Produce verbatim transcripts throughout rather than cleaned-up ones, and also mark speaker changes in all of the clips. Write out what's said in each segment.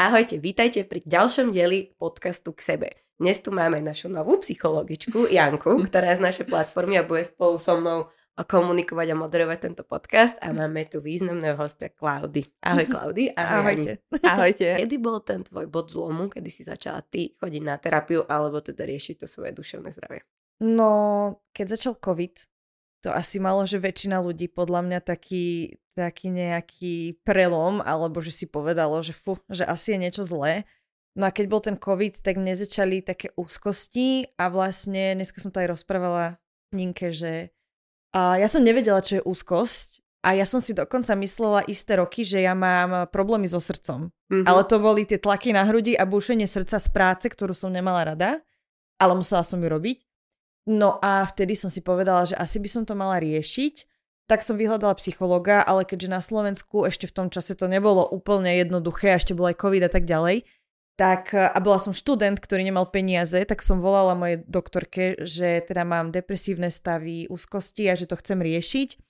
Speaker 1: Ahojte, vítajte pri ďalšom dieli podcastu K sebe. Dnes tu máme našu novú psychologičku Janku, ktorá je z našej platformy a bude spolu so mnou komunikovať a moderovať tento podcast a máme tu významného hostia Klaudy. Ahoj Klaudy.
Speaker 2: Ahoj, ahojte.
Speaker 1: Ahojte. Kedy bol ten tvoj bod zlomu, kedy si začala ty chodiť na terapiu alebo teda riešiť to svoje duševné zdravie?
Speaker 2: No, keď začal COVID, to asi malo, že väčšina ľudí podľa mňa taký, taký nejaký prelom, alebo že si povedalo, že fú, že asi je niečo zlé. No a keď bol ten COVID, tak mne začali také úzkosti a vlastne, dneska som to aj rozprávala Ninke, že a ja som nevedela, čo je úzkosť a ja som si dokonca myslela isté roky, že ja mám problémy so srdcom. Mm-hmm. Ale to boli tie tlaky na hrudi a búšenie srdca z práce, ktorú som nemala rada, ale musela som ju robiť. No a vtedy som si povedala, že asi by som to mala riešiť, tak som vyhľadala psychologa, ale keďže na Slovensku ešte v tom čase to nebolo úplne jednoduché, a ešte bol aj COVID a tak ďalej, tak a bola som študent, ktorý nemal peniaze, tak som volala mojej doktorke, že teda mám depresívne stavy, úzkosti a že to chcem riešiť.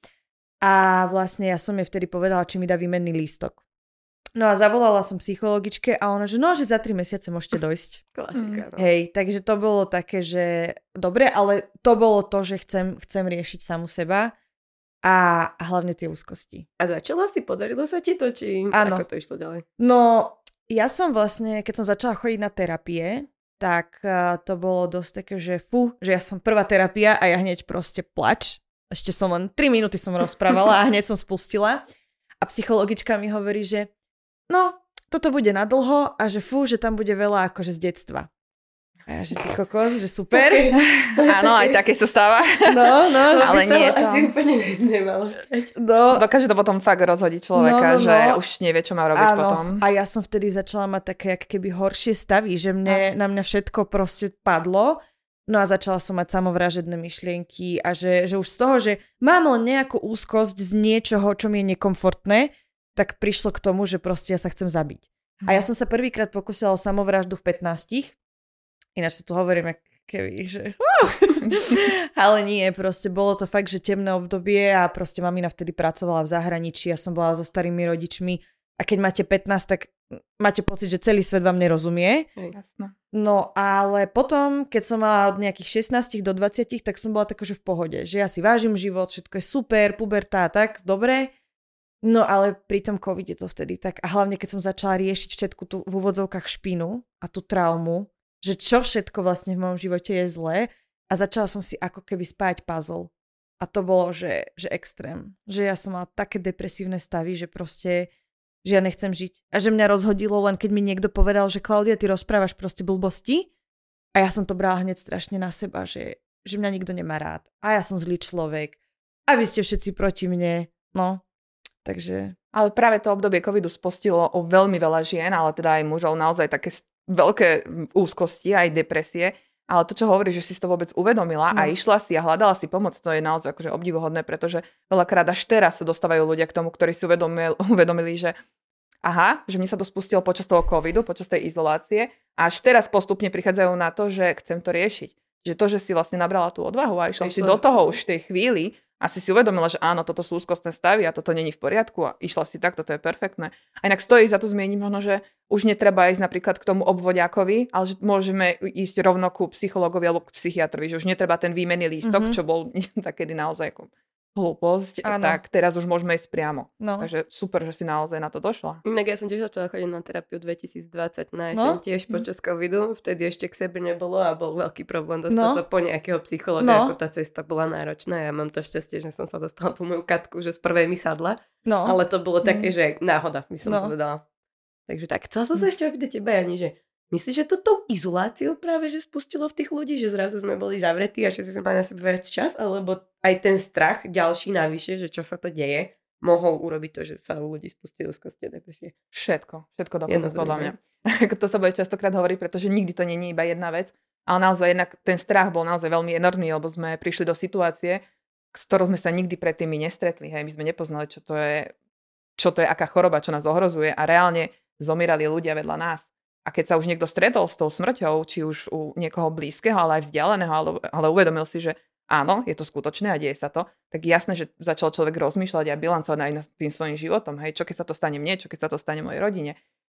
Speaker 2: A vlastne ja som jej vtedy povedala, či mi dá výmenný lístok. No a zavolala som psychologičke a ona, že no, že za tri mesiace môžete dojsť.
Speaker 1: Klasika, no.
Speaker 2: Hej, takže to bolo také, že dobre, ale to bolo to, že chcem, chcem riešiť samu seba a, a hlavne tie úzkosti.
Speaker 1: A začala si, podarilo sa ti to, či
Speaker 2: Áno.
Speaker 1: ako to išlo ďalej?
Speaker 2: No, ja som vlastne, keď som začala chodiť na terapie, tak uh, to bolo dosť také, že fú, že ja som prvá terapia a ja hneď proste plač. Ešte som len tri minúty som rozprávala a hneď som spustila. A psychologička mi hovorí, že no, toto bude nadlho a že fú, že tam bude veľa akože z detstva. A ja, že ty kokos, že super.
Speaker 1: Okay.
Speaker 3: Áno, aj také sa stáva.
Speaker 2: No, no.
Speaker 3: Ale nie to.
Speaker 1: Asi úplne nemalo stať.
Speaker 2: No.
Speaker 3: Dokáže to potom fakt rozhodiť človeka,
Speaker 2: no, no, no.
Speaker 3: že už nevie, čo má robiť
Speaker 2: Áno.
Speaker 3: potom.
Speaker 2: A ja som vtedy začala mať také, jak keby horšie stavy, že mne, na mňa všetko proste padlo. No a začala som mať samovražedné myšlienky a že, že už z toho, že mám len nejakú úzkosť z niečoho, čo mi je nekomfortné, tak prišlo k tomu, že proste ja sa chcem zabiť. Mm. A ja som sa prvýkrát pokúsila o samovraždu v pätnástich. Ináč to tu hovorím, keby, že... Ale nie, proste bolo to fakt, že temné obdobie a proste mamina vtedy pracovala v zahraničí, ja som bola so starými rodičmi a keď máte pätnásť, tak máte pocit, že celý svet vám nerozumie.
Speaker 3: Jasné.
Speaker 2: No ale potom, keď som mala od nejakých šestnástich do dvadsiatich, tak som bola taká, že v pohode, že ja si vážim život, všetko je super, puberta, tak, dobre. No ale pri tom covide to vtedy tak, a hlavne keď som začala riešiť všetku tú v úvodzovkách špinu a tú traumu, že čo všetko vlastne v mojom živote je zlé a začala som si ako keby spájať puzzle. A to bolo, že, že extrém. Že ja som mala také depresívne stavy, že proste, že ja nechcem žiť. A že mňa rozhodilo len, keď mi niekto povedal, že Klaudia, ty rozprávaš proste blbosti. A ja som to brala hneď strašne na seba, že, že mňa nikto nemá rád. A ja som zlý človek. A vy ste všetci proti mne. No, takže...
Speaker 3: Ale práve to obdobie covidu spustilo o veľmi veľa žien, ale teda aj mužov, naozaj také veľké úzkosti, aj depresie. Ale to, čo hovorí, že si to vôbec uvedomila no. a išla si a hľadala si pomoc, to je naozaj akože obdivuhodné, pretože veľakrát až teraz sa dostávajú ľudia k tomu, ktorí si uvedomili, uvedomili, že aha, že mne sa to spustilo počas toho covidu, počas tej izolácie a až teraz postupne prichádzajú na to, že chcem to riešiť. Že to, že si vlastne nabrala tú odvahu a išla si do toho už v tej chvíli a si si uvedomila, že áno, toto sú úzkostné stavy a toto není v poriadku a išla si tak, toto je perfektné. A inak stojí za to zmieniť možno, že už netreba ísť napríklad k tomu obvodiakovi, ale že môžeme ísť rovno ku psychologovi alebo k psychiatrovi, že už netreba ten výmenný lístok, mm-hmm. čo bol takedy naozaj ako hlúposť, áno. tak teraz už môžeme ísť priamo. No. Takže super, že si naozaj na to došla.
Speaker 1: Inak ja som tiež začala chodiť na terapiu dvetisícdvadsať na jeseň, no? tiež počas covidu, vtedy ešte k sebe nebolo a bol veľký problém dostať no? sa po nejakého psychologa, no? Ako tá cesta bola náročná. Ja mám to šťastie, že som sa dostala po moju Katku, že z prvej mi sadla, no? Ale to bolo také, mm. že náhoda, by som no. povedala. Takže tak, chcela som sa ešte opýtať teba, Jani, že myslíš, že to tou izoláciou práve že spustilo v tých ľudí, že zrazu sme boli zavretí a všetci sme mali na sebe viac čas, alebo aj ten strach ďalší navyše, že čo sa to deje, mohol urobiť to, že sa u ľudí spustí úzkosti a depresie?
Speaker 3: Všetko, všetko dokonca podľa mňa. To sa bude častokrát hovoriť, pretože nikdy to nie je iba jedna vec, ale naozaj jednak ten strach bol naozaj veľmi enormný, lebo sme prišli do situácie, s ktorou sme sa nikdy predtým nestretli, hej, my sme nepoznali, čo to je, čo to je, aká choroba, čo nás ohrozuje a reálne zomierali ľudia vedľa nás. A keď sa už niekto stretol s tou smrťou, či už u niekoho blízkeho, ale aj vzdialeného, ale, ale uvedomil si, že áno, je to skutočné a deje sa to, tak jasné, že začal človek rozmýšľať a bilancovať aj nad tým svojím životom. Hej, čo keď sa to stane mne, čo keď sa to stane mojej rodine.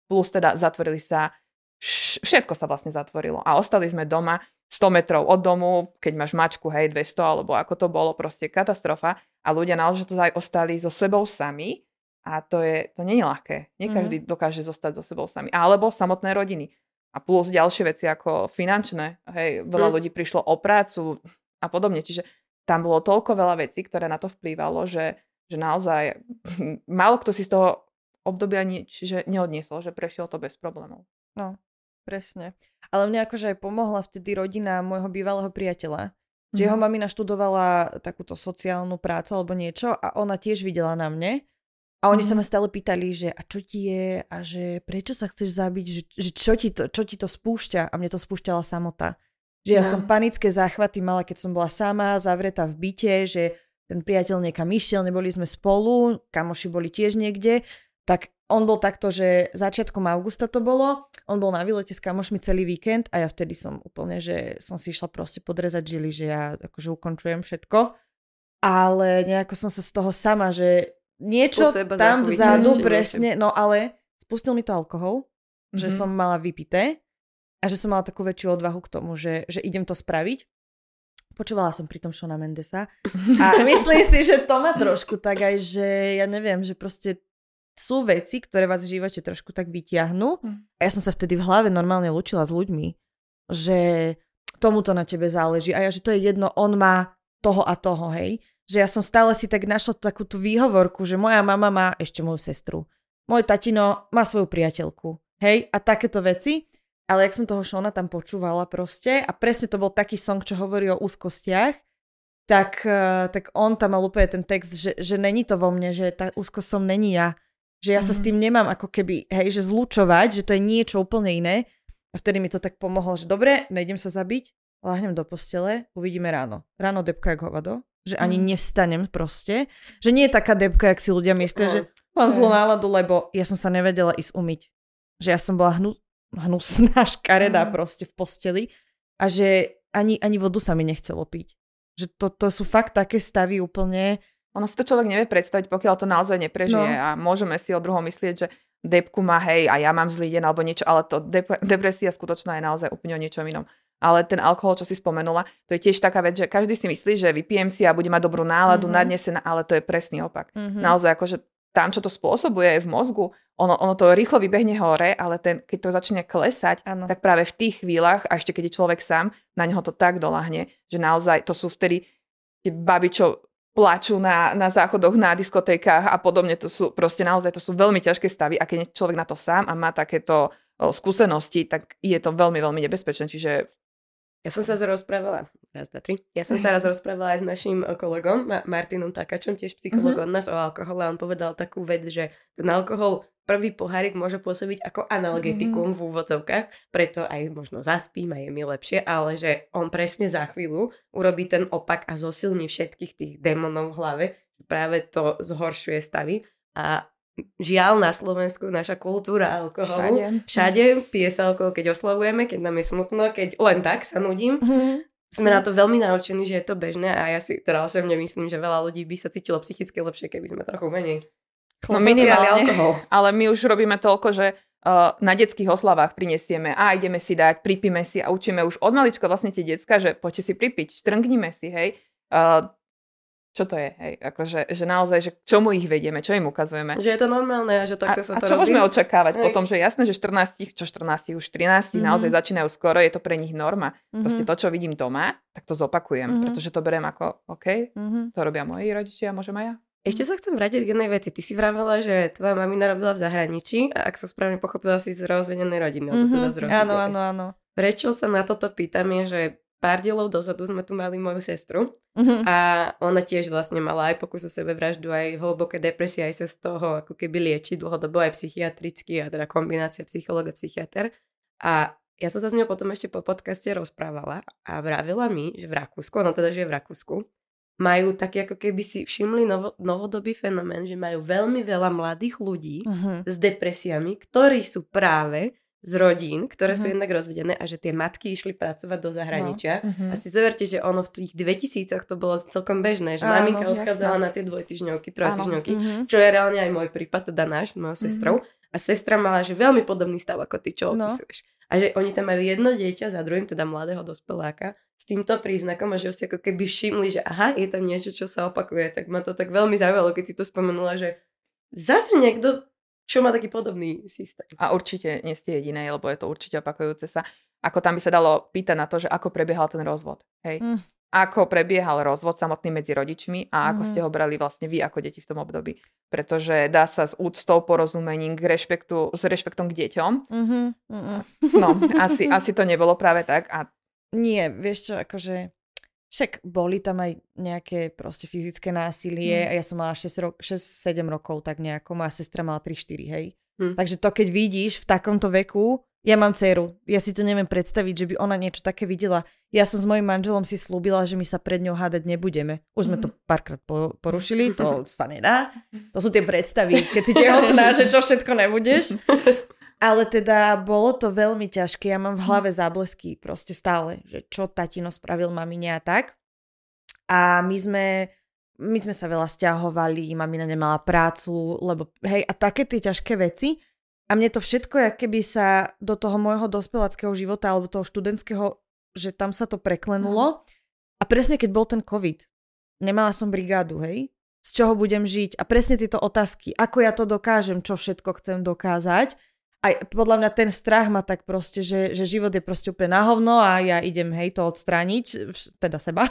Speaker 3: plus teda zatvorili sa, všetko sa vlastne zatvorilo a ostali sme doma sto metrov od domu, keď máš mačku, hej, dvesto, alebo ako to bolo, proste katastrofa a ľudia naozaj to aj ostali so sebou sami a to je, to nie je ľahké. Nie každý mm. dokáže zostať so sebou sami. Alebo samotné rodiny. A plus ďalšie veci ako finančné, hej, veľa mm. ľudí prišlo o prácu a podobne, čiže tam bolo toľko veľa vecí, ktoré na to vplývalo, že, že naozaj málo kto si z toho obdobia ni- čiže neodniesol, že prešiel to bez problémov.
Speaker 2: No, presne. Ale mne akože aj pomohla vtedy rodina môjho bývalého priateľa, že mm. jeho mamina študovala takúto sociálnu prácu alebo niečo a ona tiež videla na mne a oni mm. sa ma stále pýtali, že a čo ti je a že prečo sa chceš zabiť, že, že čo, ti to, čo ti to spúšťa a mne to spúšťala samota. Že ja no. som panické záchvaty mala, keď som bola sama, zavretá v byte, že ten priateľ niekam išiel, neboli sme spolu, kamoši boli tiež niekde. Tak on bol takto, že začiatkom augusta to bolo, on bol na výlete s kamošmi celý víkend a ja vtedy som úplne, že som si išla proste podrezať žily, že ja akože ukončujem všetko. Ale nejako som sa z toho sama, že niečo tam vzadu presne, no ale spustil mi to alkohol, mm-hmm. že som mala vypité a že som mala takú väčšiu odvahu k tomu, že, že idem to spraviť. Počúvala som pri tom Shawna Mendesa a myslím si, že to má trošku tak aj, že ja neviem, že proste sú veci, ktoré vás v živote trošku tak vyťahnú. Mm. A ja som sa vtedy v hlave normálne lúčila s ľuďmi, že tomuto na tebe záleží a ja, že to je jedno, on má toho a toho, hej. Že ja som stále si tak našla takú tú výhovorku, že moja mama má ešte moju sestru. Môj tatino má svoju priateľku, hej, a takéto veci. Ale jak som toho Shawna tam počúvala proste a presne to bol taký song, čo hovorí o úzkostiach, tak, tak on tam mal úplne ten text, že, že není to vo mne, že tá úzkosť som není ja. Že ja sa mm-hmm. s tým nemám ako keby, hej, že zlučovať, že to je niečo úplne iné. A vtedy mi to tak pomohlo, že dobre, nejdem sa zabiť, láhnem do postele, uvidíme ráno. Ráno debka jak hovado, že ani mm. nevstanem proste. Že nie je taká debka, jak si ľudia myslia, no, že mám zlú náladu, lebo ja som sa nevedela ísť umyť. Že ja som bola hnu, hnusná, škaredá mm. proste v posteli a že ani, ani vodu sa mi nechcelo piť. Že to, to sú fakt také stavy úplne.
Speaker 3: Ono si to človek nevie predstaviť, pokiaľ to naozaj neprežije no. a môžeme si od druhého myslieť, že depku má hej a ja mám zlý deň alebo niečo, ale to dep- depresia skutočná je naozaj úplne o niečom inom. Ale ten alkohol, čo si spomenula, to je tiež taká vec, že každý si myslí, že vypijem si a bude mať dobrú náladu, mm-hmm. nadnesená, ale to je presný opak. Mm-hmm. Naozaj akože tam, čo to spôsobuje v mozgu, ono, ono to rýchlo vybehne hore, ale ten, keď to začne klesať, ano. Tak práve v tých chvíľach, a ešte keď je človek sám, na neho to tak doľahne, že naozaj to sú vtedy tie baby, čo plačú na, na záchodoch, na diskotékach a podobne. To sú proste naozaj, to sú veľmi ťažké stavy a keď je človek na to sám a má takéto o, skúsenosti, tak je to veľmi, veľmi nebezpečné. Čiže
Speaker 1: ja som sa rozprávala, raz, dva, tri. Ja som sa raz rozprávala aj s našim kolegom, Martinom Takáčom, tiež psychologom mm-hmm. od nás o alkohole. On povedal takú vec, že ten alkohol, prvý pohárik môže pôsobiť ako analgetikum mm-hmm. v úvodzovkách, preto aj možno zaspím a je mi lepšie, ale že on presne za chvíľu urobí ten opak a zosilní všetkých tých démonov v hlave. Práve to zhoršuje stavy a žiaľ na Slovensku naša kultúra alkoholu, všade, všade pije sa alkohol, keď oslavujeme, keď nám je smutno, keď len tak sa nudím. Mm-hmm. Sme na to veľmi naučení, že je to bežné a ja si teda osobne myslím, že veľa ľudí by sa cítilo psychicky lepšie, keby sme trochu menej
Speaker 3: no minimálne alkohol. Ale my už robíme toľko, že uh, na detských oslavách prinesieme a ideme si dať, pripíme si a učíme už od malička vlastne tie decka, že poďte si pripiť, štrngnime si, hej. Uh, Čo to je, hej, akože, že naozaj, že čomu ich vedieme, čo im ukazujeme.
Speaker 1: Že je to normálne a že takto sa to robí.
Speaker 3: A čo môžeme očakávať hej. potom, že jasné, že štrnásť, čo štrnásť, už trinásť mm-hmm. naozaj začínajú skoro, je to pre nich norma. Mm-hmm. Proste to, čo vidím doma, tak to zopakujem, mm-hmm. pretože to beriem ako, OK, mm-hmm. to robia moji rodičia, môžem aj ja.
Speaker 1: Ešte sa chcem vrátiť k jednej veci. Ty si vravela, že tvoja mamina robila v zahraničí a ak som správne pochopila, si z rozvedenej rodiny.
Speaker 2: Mm-hmm. Teda áno, áno, áno.
Speaker 1: Prečo sa na toto pýtam je, že pár dielov dozadu sme tu mali moju sestru uh-huh. a ona tiež vlastne mala aj pokus o sebevraždu, aj hlboké depresie, aj sa z toho ako keby lieči dlhodobo aj psychiatricky a teda kombinácia psychológ a psychiater. A ja som sa s ňou potom ešte po podcaste rozprávala a vravila mi, že v Rakúsku, ona teda žije v Rakúsku, majú taký ako keby si všimli novo, novodobý fenomén, že majú veľmi veľa mladých ľudí uh-huh. s depresiami, ktorí sú práve z rodín, ktoré uh-huh. sú jednak rozvedené a že tie matky išli pracovať do zahraničia. No. Uh-huh. A si zoberte, že ono v tých dvetisícoch to bolo celkom bežné, že áno, maminka odchádzala jasná. Na tie dvojtyžňovky, trojtyžňovky, uh-huh. čo je reálne aj môj prípad, teda náš s mojou sestrou. Uh-huh. A A sestra mala, že veľmi podobný stav ako ty, čo
Speaker 2: no.
Speaker 1: opisuješ. A že oni tam majú jedno dieťa za druhým, teda mladého dospeláka, s týmto príznakom a že si ako keby všimli, že aha, je tam niečo, čo sa opakuje. Tak ma to tak veľmi zaujalo, keď si to spomenula, že zase niekto, čo má taký podobný systém.
Speaker 3: A určite nie ste jediné, lebo je to určite opakujúce sa. Ako tam by sa dalo pýtať na to, že ako prebiehal ten rozvod. Hej. Mm. Ako prebiehal rozvod samotný medzi rodičmi a ako mm. ste ho brali vlastne vy ako deti v tom období. Pretože dá sa s úctou, porozumením, k rešpektu, s rešpektom k deťom. Mm-hmm. No, asi, asi to nebolo práve tak. A...
Speaker 2: Nie, vieš čo, akože však boli tam aj nejaké proste fyzické násilie mm. a ja som mala šesť sedem rokov tak nejako, moja sestra mala tri štyri, hej. Mm. Takže to, keď vidíš v takomto veku, ja mám dceru, ja si to neviem predstaviť, že by ona niečo také videla. Ja som s mojím manželom si slúbila, že my sa pred ňou hádať nebudeme. Už sme to párkrát po- porušili, to sa nedá. To sú tie predstavy, keď si tehotná, že čo všetko nebudeš. Ale teda bolo to veľmi ťažké, ja mám v hlave záblesky proste stále, že čo tatino spravil mamine a tak. A my sme, my sme sa veľa sťahovali, mamina nemala prácu, lebo hej, a také tie ťažké veci. A mne to všetko, jak keby sa do toho môjho dospeláckého života alebo toho študentského, že tam sa to preklenulo. A presne keď bol ten COVID, nemala som brigádu, hej, z čoho budem žiť. A presne tieto otázky, ako ja to dokážem, čo všetko chcem dokázať. A podľa mňa ten strach ma tak proste, že, že život je proste úplne na hovno a ja idem, hej, to odstrániť, teda seba.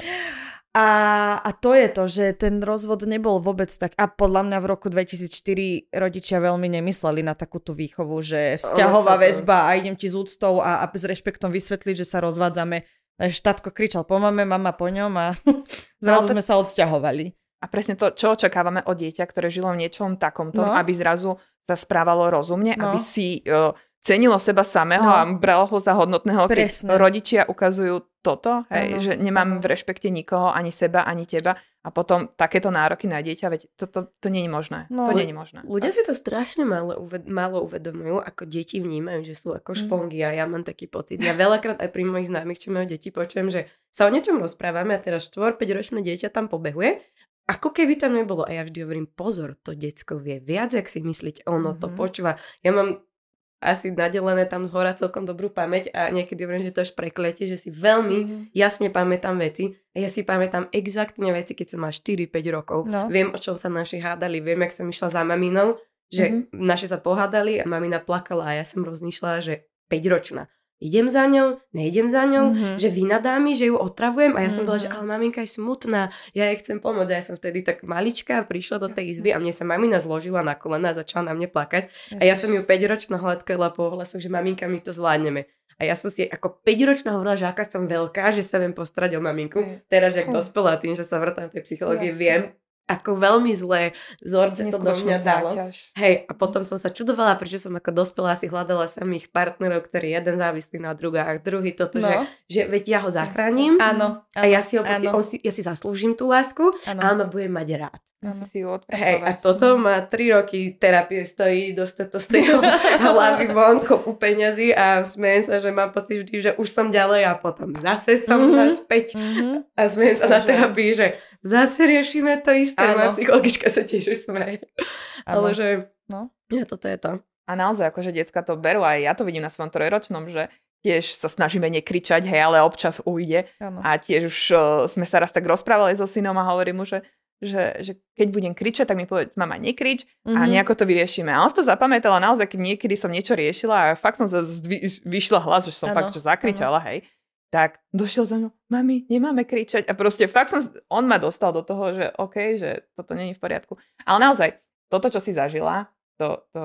Speaker 2: A, a to je to, že ten rozvod nebol vôbec tak, a podľa mňa v roku dvetisícštyri rodičia veľmi nemysleli na takúto výchovu, že vzťahová väzba a idem ti s úctou a, a s rešpektom vysvetliť, že sa rozvádzame. Štátko kričal po mame, mama po ňom a zrazu no, sme sa odsťahovali.
Speaker 3: A presne to, čo očakávame od dieťa, ktoré žilo v niečom takomto, no. aby zrazu sa správalo rozumne, no. aby si uh, cenilo seba samého no. a bralo ho za hodnotného, keď rodičia ukazujú toto, hej, ano, že nemám ano. v rešpekte nikoho, ani seba, ani teba a potom takéto nároky na dieťa, veď to, to, to nie je možné. No, to nie je možné.
Speaker 1: Ľudia si to strašne málo, uved- málo uvedomujú, ako deti vnímajú, že sú ako špongy a ja mám taký pocit. Ja veľakrát aj pri mojich známych, čo majú deti, počujem, že sa o niečom rozprávame a teraz štyri päť ročné dieťa tam pobehuje, ako keby tam nebolo. A ja vždy hovorím, pozor, to decko vie viac, jak si myslíte, ono mm-hmm. to počúva. Ja mám asi nadelené tam zhora celkom dobrú pamäť a niekedy hovorím, že to až prekletie, že si veľmi mm. jasne pamätám veci a ja si pamätám exaktne veci, keď som mala štyri päť rokov. No. Viem, o čom sa naši hádali, viem, jak som išla za maminou, že mm-hmm. naši sa pohádali a mamina plakala a ja som rozmýšľala, že päťročná. Idem za ňou, nejdem za ňou, mm-hmm. že vynadá mi, že ju otravujem a ja som mm-hmm. bola, že ale maminka je smutná, ja jej chcem pomôcť. A ja som vtedy tak maličká prišla do tej izby a mne sa mamina zložila na kolena a začala na mne plakať. A ja som ju päťročná hladkala po hlasu, že maminka, my to zvládneme. A ja som si ako päťročná hovorila, že aká som veľká, že sa viem postarať o maminku. Teraz, jak dospelá, tým, že sa vrtám v tej psychológie, viem, ako veľmi zlé vzorce to do mňa dalo. Hej, a potom som sa čudovala, prečo som ako dospelá si hľadala samých partnerov, ktorí jeden závislí na druhá a druhý toto, no. že, že veď ja ho zachránim
Speaker 2: áno,
Speaker 1: a ja si, ho, on si, ja si zaslúžim tú lásku áno. a on ma bude mať rád.
Speaker 3: Si
Speaker 1: Hej, a toto má tri roky terapie, stojí, dostať to z tej hlavy von, kopu peňazí a smejem sa, že mám pocit vždy, že už som ďalej a potom zase som mm-hmm. naspäť mm-hmm. a smejem sa na terapii, že zase riešime to isté. Moja psychologička sa tiež smeje. Ale že, no. že toto je to.
Speaker 3: A naozaj, akože decka to berú, aj ja to vidím na svojom trojročnom, že tiež sa snažíme nekričať, hej, ale občas ujde. Ano. A tiež už uh, sme sa raz tak rozprávali so synom a hovorím mu, že Že, že keď budem kričať, tak mi povedz, mama, nekrič mm-hmm. a nejako to vyriešime. A on si to zapamätala naozaj, keď niekedy som niečo riešila a fakt som zdvi- vyšla hlas, že som ano, fakt že zakričala, ano. hej, tak došiel za mnou, mami, nemáme kričať. A proste fakt som, on ma dostal do toho, že OK, že toto nie je v poriadku. Ale naozaj, toto, čo si zažila, to, to,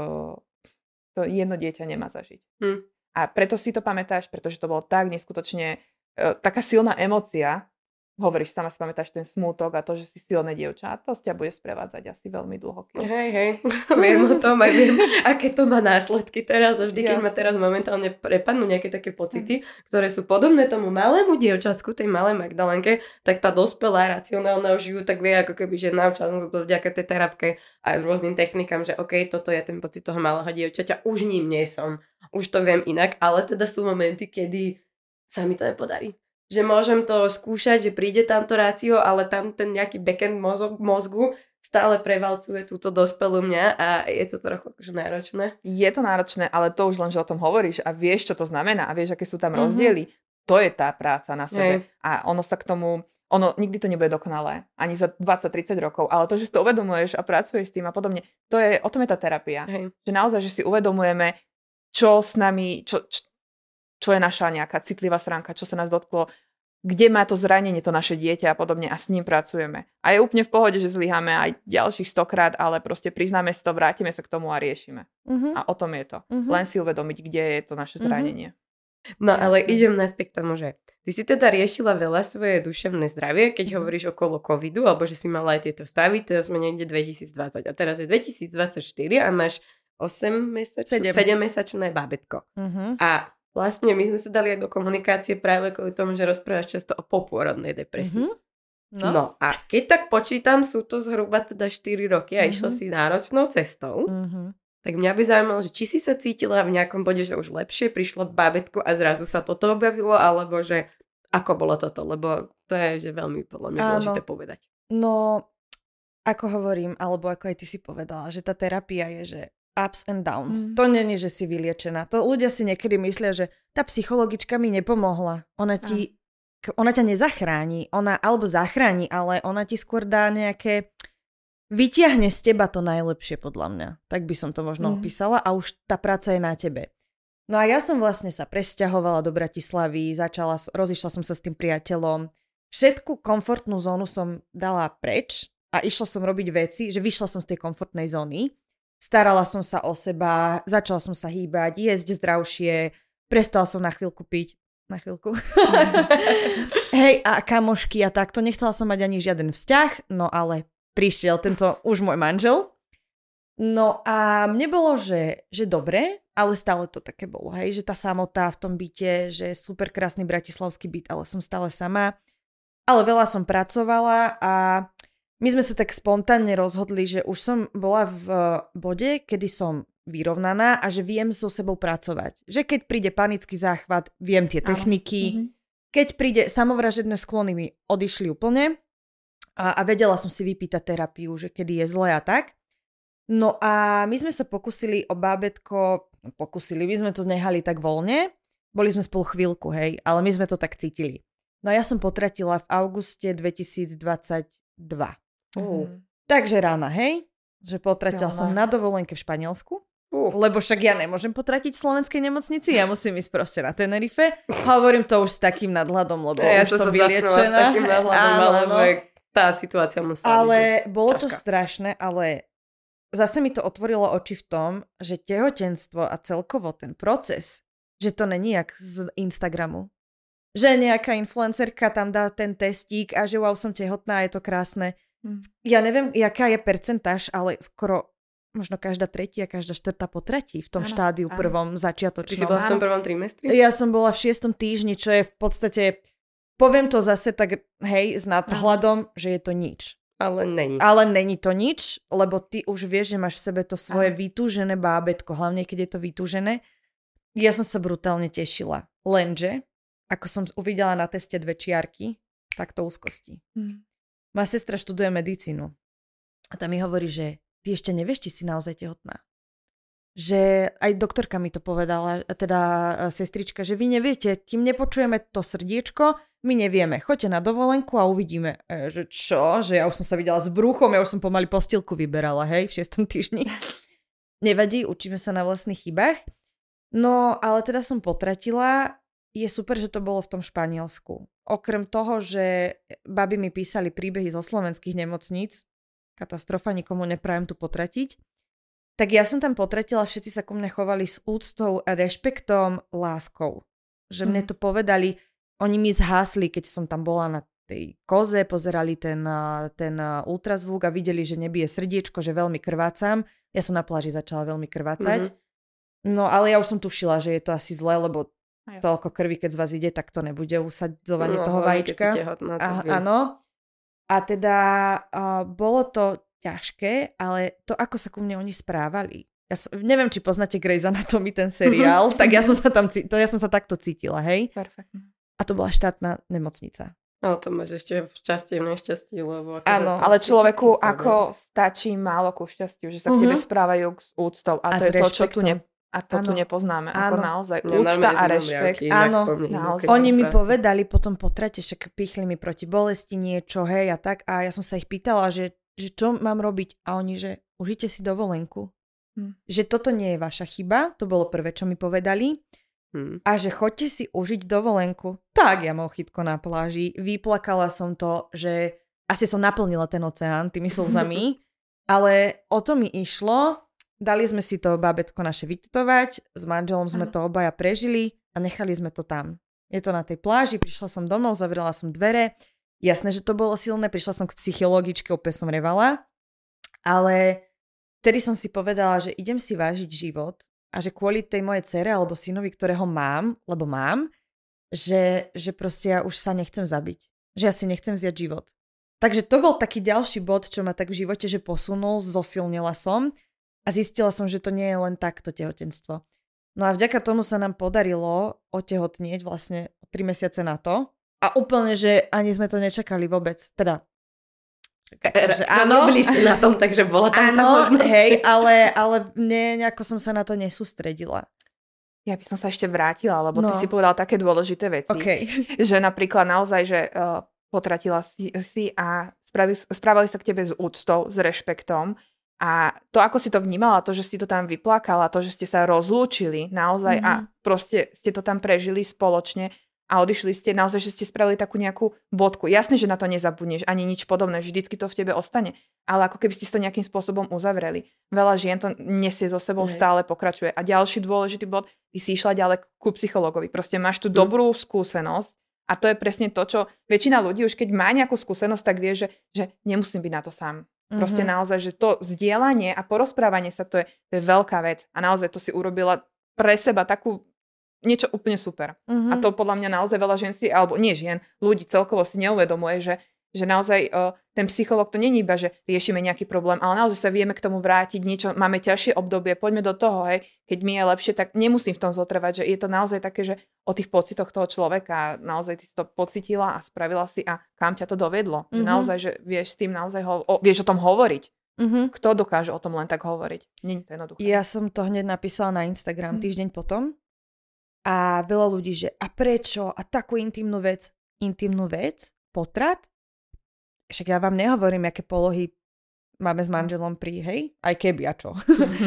Speaker 3: to jedno dieťa nemá zažiť. Hm. A preto si to pamätáš, pretože to bolo tak neskutočne, uh, taká silná emócia. Hovoríš, sama si pamätáš ten smútok a to, že si silné dievča. A to z ťa bude sprevádzať asi veľmi dlho.
Speaker 1: Hej, hej, viem o tom aj viem, aké to má následky teraz. A vždy, keď ma teraz momentálne prepadnú nejaké také pocity, ktoré sú podobné tomu malému dievčatku, tej malej Magdalenke, tak tá dospelá, racionálna už ju tak vie, ako keby, že naučila som to vďaka tej terapke aj rôznym technikám, že OK, toto je ten pocit toho malého dievčaťa, už ním nie som. Už to viem inak, ale teda sú momenty, kedy sa mi to nepodarí. Že môžem to skúšať, že príde tamto rácio, ale tam ten nejaký backend mozog, mozgu stále prevalcuje túto dospelú mňa a je to trochu akože náročné.
Speaker 3: Je to náročné, ale to už len, že o tom hovoríš a vieš, čo to znamená a vieš, aké sú tam mm-hmm. rozdiely. To je tá práca na sebe. Hej. A ono sa k tomu, ono nikdy to nebude dokonalé. Ani za dvadsať tridsať rokov. Ale to, že si to uvedomuješ a pracuješ s tým a podobne, to je, o tom je tá terapia. Hej. Že naozaj, že si uvedomujeme, čo s nami, čo, čo, čo je naša nejaká citlivá stránka, čo sa nás dotklo, kde má to zranenie to naše dieťa a podobne a s ním pracujeme. A je úplne v pohode, že zlyháme aj ďalších stokrát, ale proste priznáme si to, vrátime sa k tomu a riešime. Uh-huh. A o tom je to. Uh-huh. Len si uvedomiť, kde je to naše zranenie.
Speaker 1: Uh-huh. No Jasne. Ale idem naspäť k tomu, že ty si teda riešila veľa svoje duševné zdravie, keď uh-huh. hovoríš okolo covidu, alebo že si mala aj tieto stavy, to sme niekde dvetisícdvadsať a teraz je dvetisícdvadsaťštyri a máš osemmesačné, sedemmesačné bábätko. Uh-huh. A vlastne my sme sa dali aj do komunikácie práve kvôli tomu, že rozprávaš často o popôrodnej depresii. Mm-hmm. No. no a keď tak počítam, sú to zhruba teda štyri roky a mm-hmm. išla si náročnou cestou, mm-hmm. tak mňa by zaujímalo, že či si sa cítila v nejakom bode, že už lepšie prišlo bábätko a zrazu sa toto objavilo, alebo že ako bolo toto, lebo to je že veľmi podľa mňa dôležité povedať.
Speaker 2: No, ako hovorím, alebo ako aj ty si povedala, že tá terapia je, že ups and downs. Mm. To není, že si vyliečená. To ľudia si niekedy myslia, že tá psychologička mi nepomohla. Ona ti, ah. ona ťa nezachráni. Ona, alebo zachráni, ale ona ti skôr dá nejaké, vytiahne z teba to najlepšie podľa mňa. Tak by som to možno mm. opísala a už tá práca je na tebe. No a ja som vlastne sa presťahovala do Bratislavy, začala, rozišla som sa s tým priateľom. Všetku komfortnú zónu som dala preč a išla som robiť veci, že vyšla som z tej komfortnej zóny. Starala som sa o seba, začala som sa hýbať, jesť zdravšie, prestala som na chvíľku piť. Na chvíľku. Hej, a kamošky a takto. Nechcela som mať ani žiaden vzťah, no ale prišiel tento už môj manžel. No a mne bolo, že, že dobre, ale stále to také bolo, hej, že tá samota v tom byte, že super krásny bratislavský byt, ale som stále sama. Ale veľa som pracovala a my sme sa tak spontánne rozhodli, že už som bola v bode, kedy som vyrovnaná a že viem so sebou pracovať. Že keď príde panický záchvat, viem tie techniky. Mm-hmm. Keď príde samovražedné sklony, mi odišli úplne a, a vedela som si vypýtať terapiu, že kedy je zle a tak. No a my sme sa pokusili o bábätko, pokusili, my sme to nehali tak voľne, boli sme spolu chvíľku, hej, ale my sme to tak cítili. No ja som potratila v auguste dvetisícdvadsaťdva. Uh. Takže rána, hej, že potratila som na dovolenke v Španielsku, uh. lebo však ja nemôžem potratiť v slovenskej nemocnici, ja musím ísť proste na Tenerife. Hovorím to už s takým nadhľadom, lebo ja už som vyliečená.
Speaker 1: S takým nadhľadom, ale že tá situácia musela byť.
Speaker 2: Ale bolo ťažká. To strašné, ale zase mi to otvorilo oči v tom, že tehotenstvo a celkovo ten proces, že to není jak z Instagramu. Že nejaká influencerka tam dá ten testík a že wow, som tehotná, je to krásne. Hmm. Ja neviem, jaká je percentáž, ale skoro možno každá tretia, každá štvrtá potratí v tom ano, štádiu ano. Prvom začiatočnom.
Speaker 1: Ty si bola v tom prvom trimestri?
Speaker 2: Ja som bola v šiestom týždni, čo je v podstate, poviem to zase tak, hej, s nadhľadom, že je to nič.
Speaker 1: Ale není.
Speaker 2: Ale není to nič, lebo ty už vieš, že máš v sebe to svoje ano. Vytúžené bábätko, hlavne keď je to vytúžené. Ja som sa brutálne tešila. Lenže, ako som uvidela na teste dve čiarky, tak to úzkosti. Hmm. Moja sestra študuje medicínu a tam mi hovorí, že ty ešte nevieš, či si naozaj tehotná. Že aj doktorka mi to povedala, teda sestrička, že vy neviete, kým nepočujeme to srdiečko, my nevieme. Choďte na dovolenku a uvidíme. E, že čo? Že ja už som sa videla s brúchom, ja už som pomaly postielku vyberala, hej, v šiestom týždni. Nevadí, učíme sa na vlastných chybách. No, ale teda som potratila. Je super, že to bolo v tom Španielsku. Okrem toho, že baby mi písali príbehy zo slovenských nemocníc, katastrofa, nikomu neprajem tu potratiť, tak ja som tam potratila, všetci sa ku mne chovali s úctou, rešpektom, láskou. Že mne to povedali, oni mi zhásli, keď som tam bola na tej koze, pozerali ten, ten ultrazvuk a videli, že nebije srdiečko, že veľmi krvácam. Ja som na pláži začala veľmi krvácať. Mm-hmm. No ale ja už som tušila, že je to asi zlé, lebo toľko krvi, keď z vás ide, tak to nebude usadzovanie no, toho vajíčka.
Speaker 1: Tehotná,
Speaker 2: a, áno. A teda uh, bolo to ťažké, ale to, ako sa ku mne oni správali. Ja som, neviem, či poznáte Grey's Anatomy, ten seriál, tak ja som sa tam to ja som sa takto cítila, hej?
Speaker 3: Perfektne.
Speaker 2: A to bola štátna nemocnica.
Speaker 1: Ale to máš ešte v šťastie, v nešťastí, lebo...
Speaker 2: Áno.
Speaker 3: Ale človeku ako stačí málo ku šťastiu, že sa k tebe uh-huh. správajú s úctou. A, a to je to, čo tu, ne, a to tu nepoznáme. Ako naozaj úcta a rešpekt.
Speaker 2: Áno. Oni mi povedali potom po trate, však pichli mi proti bolesti niečo, hej, a tak. A ja som sa ich pýtala, že, že čo mám robiť. A oni, že užite si dovolenku. Hm. Že toto nie je vaša chyba. To bolo prvé, čo mi povedali. Hmm. A že choďte si užiť dovolenku. Tak, ja mám chytko na pláži. Vyplakala som to, že asi som naplnila ten oceán tými slzami, ale o to mi išlo. Dali sme si to bábätko naše vytetovať, s manželom sme to obaja prežili a nechali sme to tam. Je to na tej pláži, prišla som domov, zavrela som dvere. Jasné, že to bolo silné, prišla som k psychologičke, úplne som revala, ale vtedy som si povedala, že idem si vážiť život. A že kvôli tej mojej dcere alebo synovi, ktorého mám, lebo mám, že, že proste ja už sa nechcem zabiť. Že ja si nechcem vziať život. Takže to bol taký ďalší bod, čo ma tak v živote, že posunul, zosilnila som a zistila som, že to nie je len takto tehotenstvo. No a vďaka tomu sa nám podarilo otehotnieť vlastne tri mesiace na to a úplne, že ani sme to nečakali vôbec. Teda
Speaker 1: Takže áno, byli ste na tom, takže bola tam tá možnosť.
Speaker 2: Hej, ale, ale ne, nejako som sa na to nesústredila.
Speaker 3: Ja by som sa ešte vrátila, lebo no. ty si povedala také dôležité veci.
Speaker 2: Okay.
Speaker 3: Že napríklad naozaj, že uh, potratila si, si a spravili, správali sa k tebe s úctou, s rešpektom. A to, ako si to vnímala, to, že si to tam vyplakala, to, že ste sa rozlúčili naozaj mm-hmm. a proste ste to tam prežili spoločne, a odišli ste, naozaj, že ste spravili takú nejakú bodku. Jasné, že na to nezabudneš, ani nič podobné, vždycky to v tebe ostane, ale ako keby ste to nejakým spôsobom uzavreli. Veľa žien to nesie so sebou, Nej. stále pokračuje. A ďalší dôležitý bod, ty si išla ďalej ku psychologovi. Proste máš tú hm. dobrú skúsenosť a to je presne to, čo väčšina ľudí už keď má nejakú skúsenosť, tak vie, že, že nemusím byť na to sám. Proste mm-hmm. naozaj, že to zdieľanie a porozprávanie sa, to je, to je veľká vec. A naozaj to si urobila pre seba takú niečo úplne super. Uh-huh. A to podľa mňa naozaj veľa žien si, alebo nie žien, ľudí celkovo si neuvedomuje, že, že naozaj uh, ten psychológ to není iba, že riešime nejaký problém, ale naozaj sa vieme k tomu vrátiť, niečo, máme ťažšie obdobie, poďme do toho, hej, keď mi je lepšie, tak nemusím v tom zotrvať, že je to naozaj také, že o tých pocitoch toho človeka, naozaj ty si to pocitila a spravila si a kam ťa to dovedlo. Uh-huh. Že naozaj, že vieš s tým naozaj, ho- o, vieš o tom hovoriť. Uh-huh. Kto dokáže o tom len tak hovoriť? Nie je to jednoduché.
Speaker 2: Ja som to hneď napísala na Instagram uh-huh. týždeň potom. A veľa ľudí, že a prečo? A takú intimnú vec, intimnú vec, potrat? Však ja vám nehovorím, aké polohy máme s manželom pri, hej? Aj keby, a čo?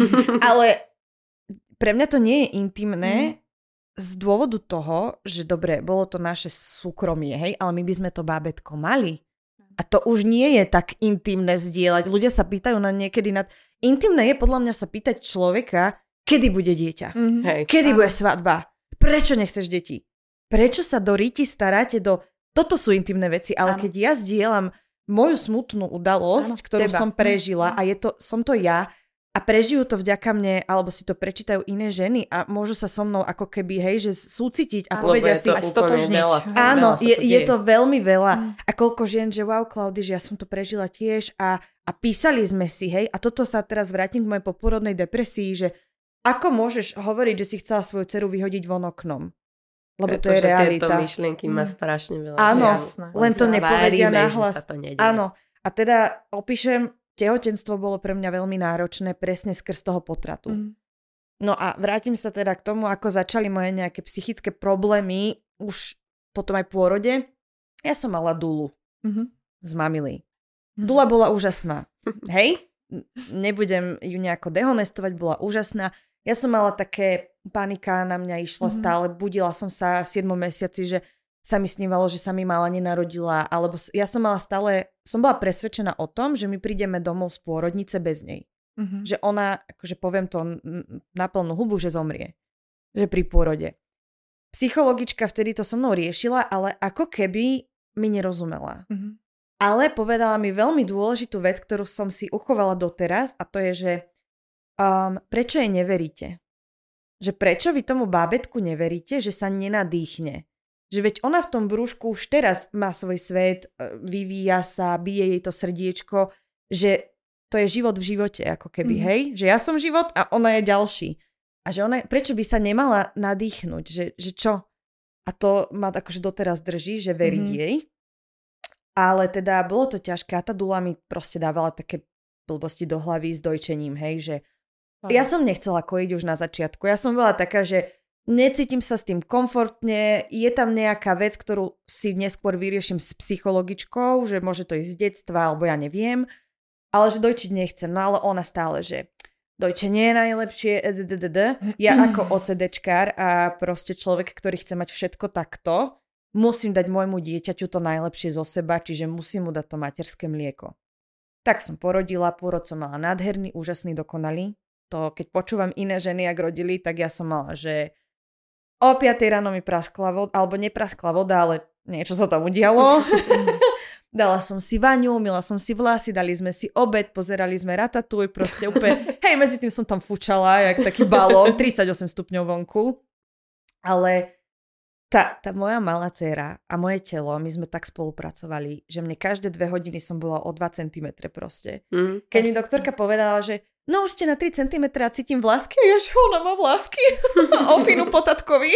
Speaker 2: Ale pre mňa to nie je intimné mm. z dôvodu toho, že dobre, bolo to naše súkromie, hej? Ale my by sme to bábätko mali. A to už nie je tak intimné zdieľať. Ľudia sa pýtajú na niekedy nad... Intimné je podľa mňa sa pýtať človeka, kedy bude dieťa? Mm. Hej. Kedy bude svadba? Prečo nechceš deti? Prečo sa do ríti staráte do... Toto sú intimné veci, ale ano. Keď ja zdieľam moju smutnú udalosť, ano, ktorú teba. som prežila a je to, som to ja a prežijú to vďaka mne, alebo si to prečítajú iné ženy a môžu sa so mnou ako keby, hej, že súcitiť a ano, povedia si...
Speaker 1: A stotožniť.
Speaker 2: Áno, je, je to veľmi veľa. Mm. A koľko žien, že wow, Klaudy, že ja som to prežila tiež a, a písali sme si, hej, a toto sa teraz vrátim k mojej poporodnej depresii, že ako môžeš hovoriť, že si chcela svoju dceru vyhodiť von oknom? Lebo
Speaker 1: Preto,
Speaker 2: to je realita.
Speaker 1: Tieto myšlienky má strašne veľa.
Speaker 2: Áno, jasné. Len to nepovedia nahlas. Áno, a teda opíšem, tehotenstvo bolo pre mňa veľmi náročné presne skrz toho potratu. Mm. No a vrátim sa teda k tomu, ako začali moje nejaké psychické problémy už potom aj pôrode. Ja som mala dulu mm-hmm. z mamily. Mm-hmm. Dula bola úžasná. Hej? Nebudem ju nejako dehonestovať, bola úžasná. Ja som mala také, panika na mňa išla mm-hmm. stále, budila som sa v siedmom mesiaci, že sa mi snívalo, že sa mi mala nenarodila, alebo ja som mala stále, som bola presvedčená o tom, že my prídeme domov z pôrodnice bez nej. Mm-hmm. Že ona, akože poviem to na plnú hubu, že zomrie. Že pri pôrode. Psychologička vtedy to so mnou riešila, ale ako keby mi nerozumela. Mm-hmm. Ale povedala mi veľmi dôležitú vec, ktorú som si uchovala doteraz, a to je, že um, prečo jej neveríte? Že prečo vy tomu bábätku neveríte, že sa nenadýchne? Že veď ona v tom brúšku už teraz má svoj svet, vyvíja sa, bije jej to srdiečko, že to je život v živote, ako keby, mm. hej? Že ja som život a ona je ďalší. A že ona, prečo by sa nemala nadýchnuť? Že, že čo? A to ma akože doteraz drží, že veriť mm. jej. Ale teda bolo to ťažké a tá dula mi proste dávala také blbosti do hlavy s dojčením, hej, že ja som nechcela kojiť už na začiatku. Ja som bola taká, že necítim sa s tým komfortne, je tam nejaká vec, ktorú si neskôr vyriešim s psychologičkou, že môže to ísť z detstva, alebo ja neviem, ale že dojčiť nechcem. No ale ona stále, že dojčenie je najlepšie, ja ako OCDčkár a proste človek, ktorý chce mať všetko takto, musím dať môjmu dieťaťu to najlepšie zo seba, čiže musím mu dať to materské mlieko. Tak som porodila, pôrod som mala nádherný, úžasný, dokonalý. To, keď počúvam iné ženy, ak rodili, tak ja som mala, že o piatej ráno mi praskla voda, alebo nepraskla voda, ale niečo sa tam udialo. Dala som si vaňu, myla som si vlasy, dali sme si obed, pozerali sme Ratatouille, proste úplne, hej, medzi tým som tam fučala, jak taký balón, tridsaťosem stupňov vonku. Ale tá, tá moja malá dcéra a moje telo, my sme tak spolupracovali, že mne každé dve hodiny som bola o dva centimetre proste. Mm. Keď mi doktorka povedala, že no už ste na tri centimetre a cítim vlásky, ja že ona má vlásky. Ofinu potatkovi.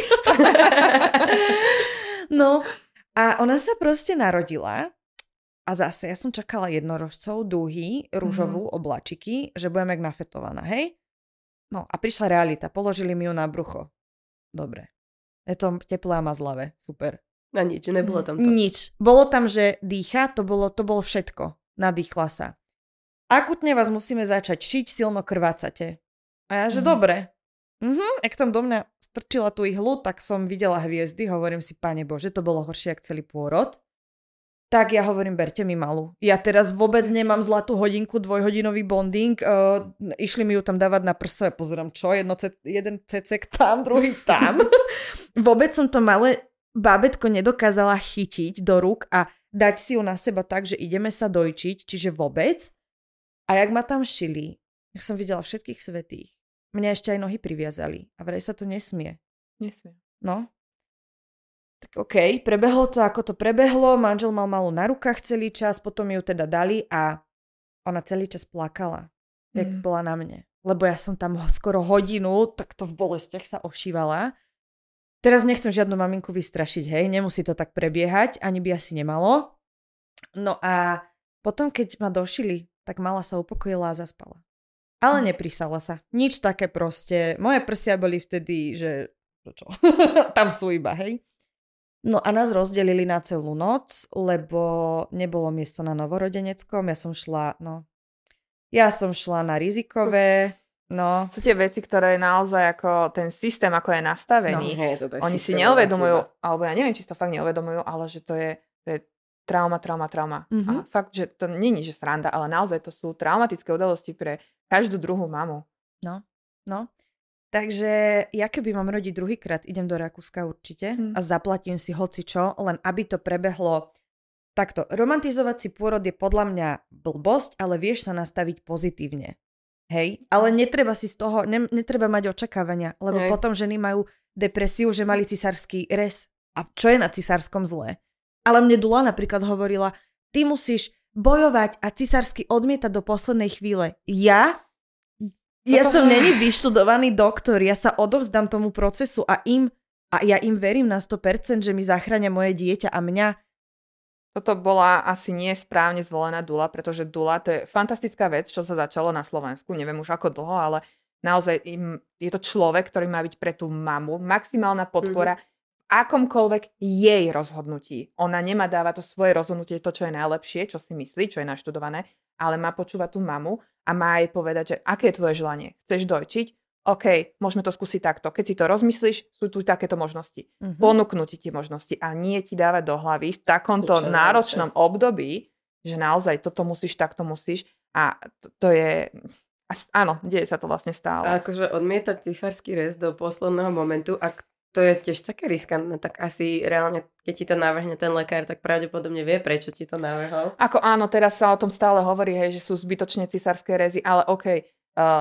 Speaker 2: No a ona sa proste narodila a zase ja som čakala jednorožcov, dúhy, rúžovú, mm. obláčiky, že budem jak nafetovaná, hej? No a prišla realita, položili mi ju na brucho. Dobre. Je to teplé a mazlavé, super.
Speaker 1: A nič, nebolo tam to.
Speaker 2: Nič. Bolo tam, že dýcha, to bolo, to bolo všetko. Nadýchla sa. Akutne vás musíme začať šiť, silno krvácate. A ja, že mm. dobre. Mhm, ak tam do mňa strčila tú ihlu, tak som videla hviezdy, hovorím si, Pane Bože, to bolo horšie, jak celý pôrod. Tak ja hovorím, berte mi malú. Ja teraz vôbec nemám zlatú hodinku, dvojhodinový bonding. Uh, išli mi ju tam dávať na prso. Ja pozerám, čo? Jedno ce- jeden cecek tam, druhý tam. Vôbec som to malé bábätko nedokázala chytiť do rúk a dať si ju na seba tak, že ideme sa dojčiť, čiže vôbec. A jak ma tam šili, jak som videla všetkých svätých, mňa ešte aj nohy priviazali. A vraj sa to nesmie.
Speaker 3: Nesmie.
Speaker 2: No. Tak okej, okay, prebehlo to, ako to prebehlo, manžel mal malú na rukách celý čas, potom ju teda dali a ona celý čas plakala, jak mm. bola na mne. Lebo ja som tam skoro hodinu takto v bolestiach sa ošívala. Teraz nechcem žiadnu maminku vystrašiť, hej, nemusí to tak prebiehať, ani by asi nemalo. No a potom, keď ma došili, tak mala sa upokojila a zaspala. Ale mm. neprisala sa. Nič také proste. Moje prsia boli vtedy, že čo? Tam sú iba, hej. No a nás rozdelili na celú noc, lebo nebolo miesto na novorodeneckom. Ja som šla, no, ja som šla na rizikové, no.
Speaker 3: Sú tie veci, ktoré naozaj ako ten systém, ako je nastavený, no, hej, oni si neuvedomujú, alebo ja neviem, či si to fakt neuvedomujú, ale že to je, to je trauma, trauma, trauma. Mm-hmm. A fakt, že to nie je, že sranda, ale naozaj to sú traumatické udalosti pre každú druhú mamu.
Speaker 2: No, no. Takže ja keby mám rodiť druhýkrát, idem do Rakúska určite hmm. a zaplatím si hocičo, len aby to prebehlo takto. Romantizovať si pôrod je podľa mňa blbosť, ale vieš sa nastaviť pozitívne. Hej? Ale netreba si z toho, ne, netreba mať očakávania, lebo Hej. potom ženy majú depresiu, že mali cisársky rez. A čo je na cisárskom zlé? Ale mne Dula napríklad hovorila, ty musíš bojovať a cisársky odmietať do poslednej chvíle. Ja? Ja Toto... som není vyštudovaný doktor, ja sa odovzdám tomu procesu a im, a ja im verím na sto percent, že mi zachránia moje dieťa a mňa.
Speaker 3: Toto bola asi nie správne zvolená Dula, pretože Dula to je fantastická vec, čo sa začalo na Slovensku, neviem už ako dlho, ale naozaj im, je to človek, ktorý má byť pre tú mamu maximálna podpora mm-hmm. v akomkoľvek jej rozhodnutí. Ona nemá dávať to svoje rozhodnutie, to, čo je najlepšie, čo si myslí, čo je naštudované, ale má počúvať tú mamu a má jej povedať, že aké je tvoje želanie. Chceš dojčiť? OK, môžeme to skúsiť takto. Keď si to rozmyslíš, sú tu takéto možnosti. Mm-hmm. Ponúknuť ti tie možnosti a nie ti dávať do hlavy v takomto Čo náročnom je? období, že naozaj toto musíš, takto musíš a to, to je... Áno, deje sa to vlastne stále.
Speaker 1: A akože odmietať cisársky rez do posledného momentu, ak to je tiež také riskantné, tak asi reálne, keď ti to navrhne ten lekár, tak pravdepodobne vie, prečo ti to navrhol.
Speaker 3: Ako áno, teraz sa o tom stále hovorí, hej, že sú zbytočne cisárske rezy, ale okej, okay, uh,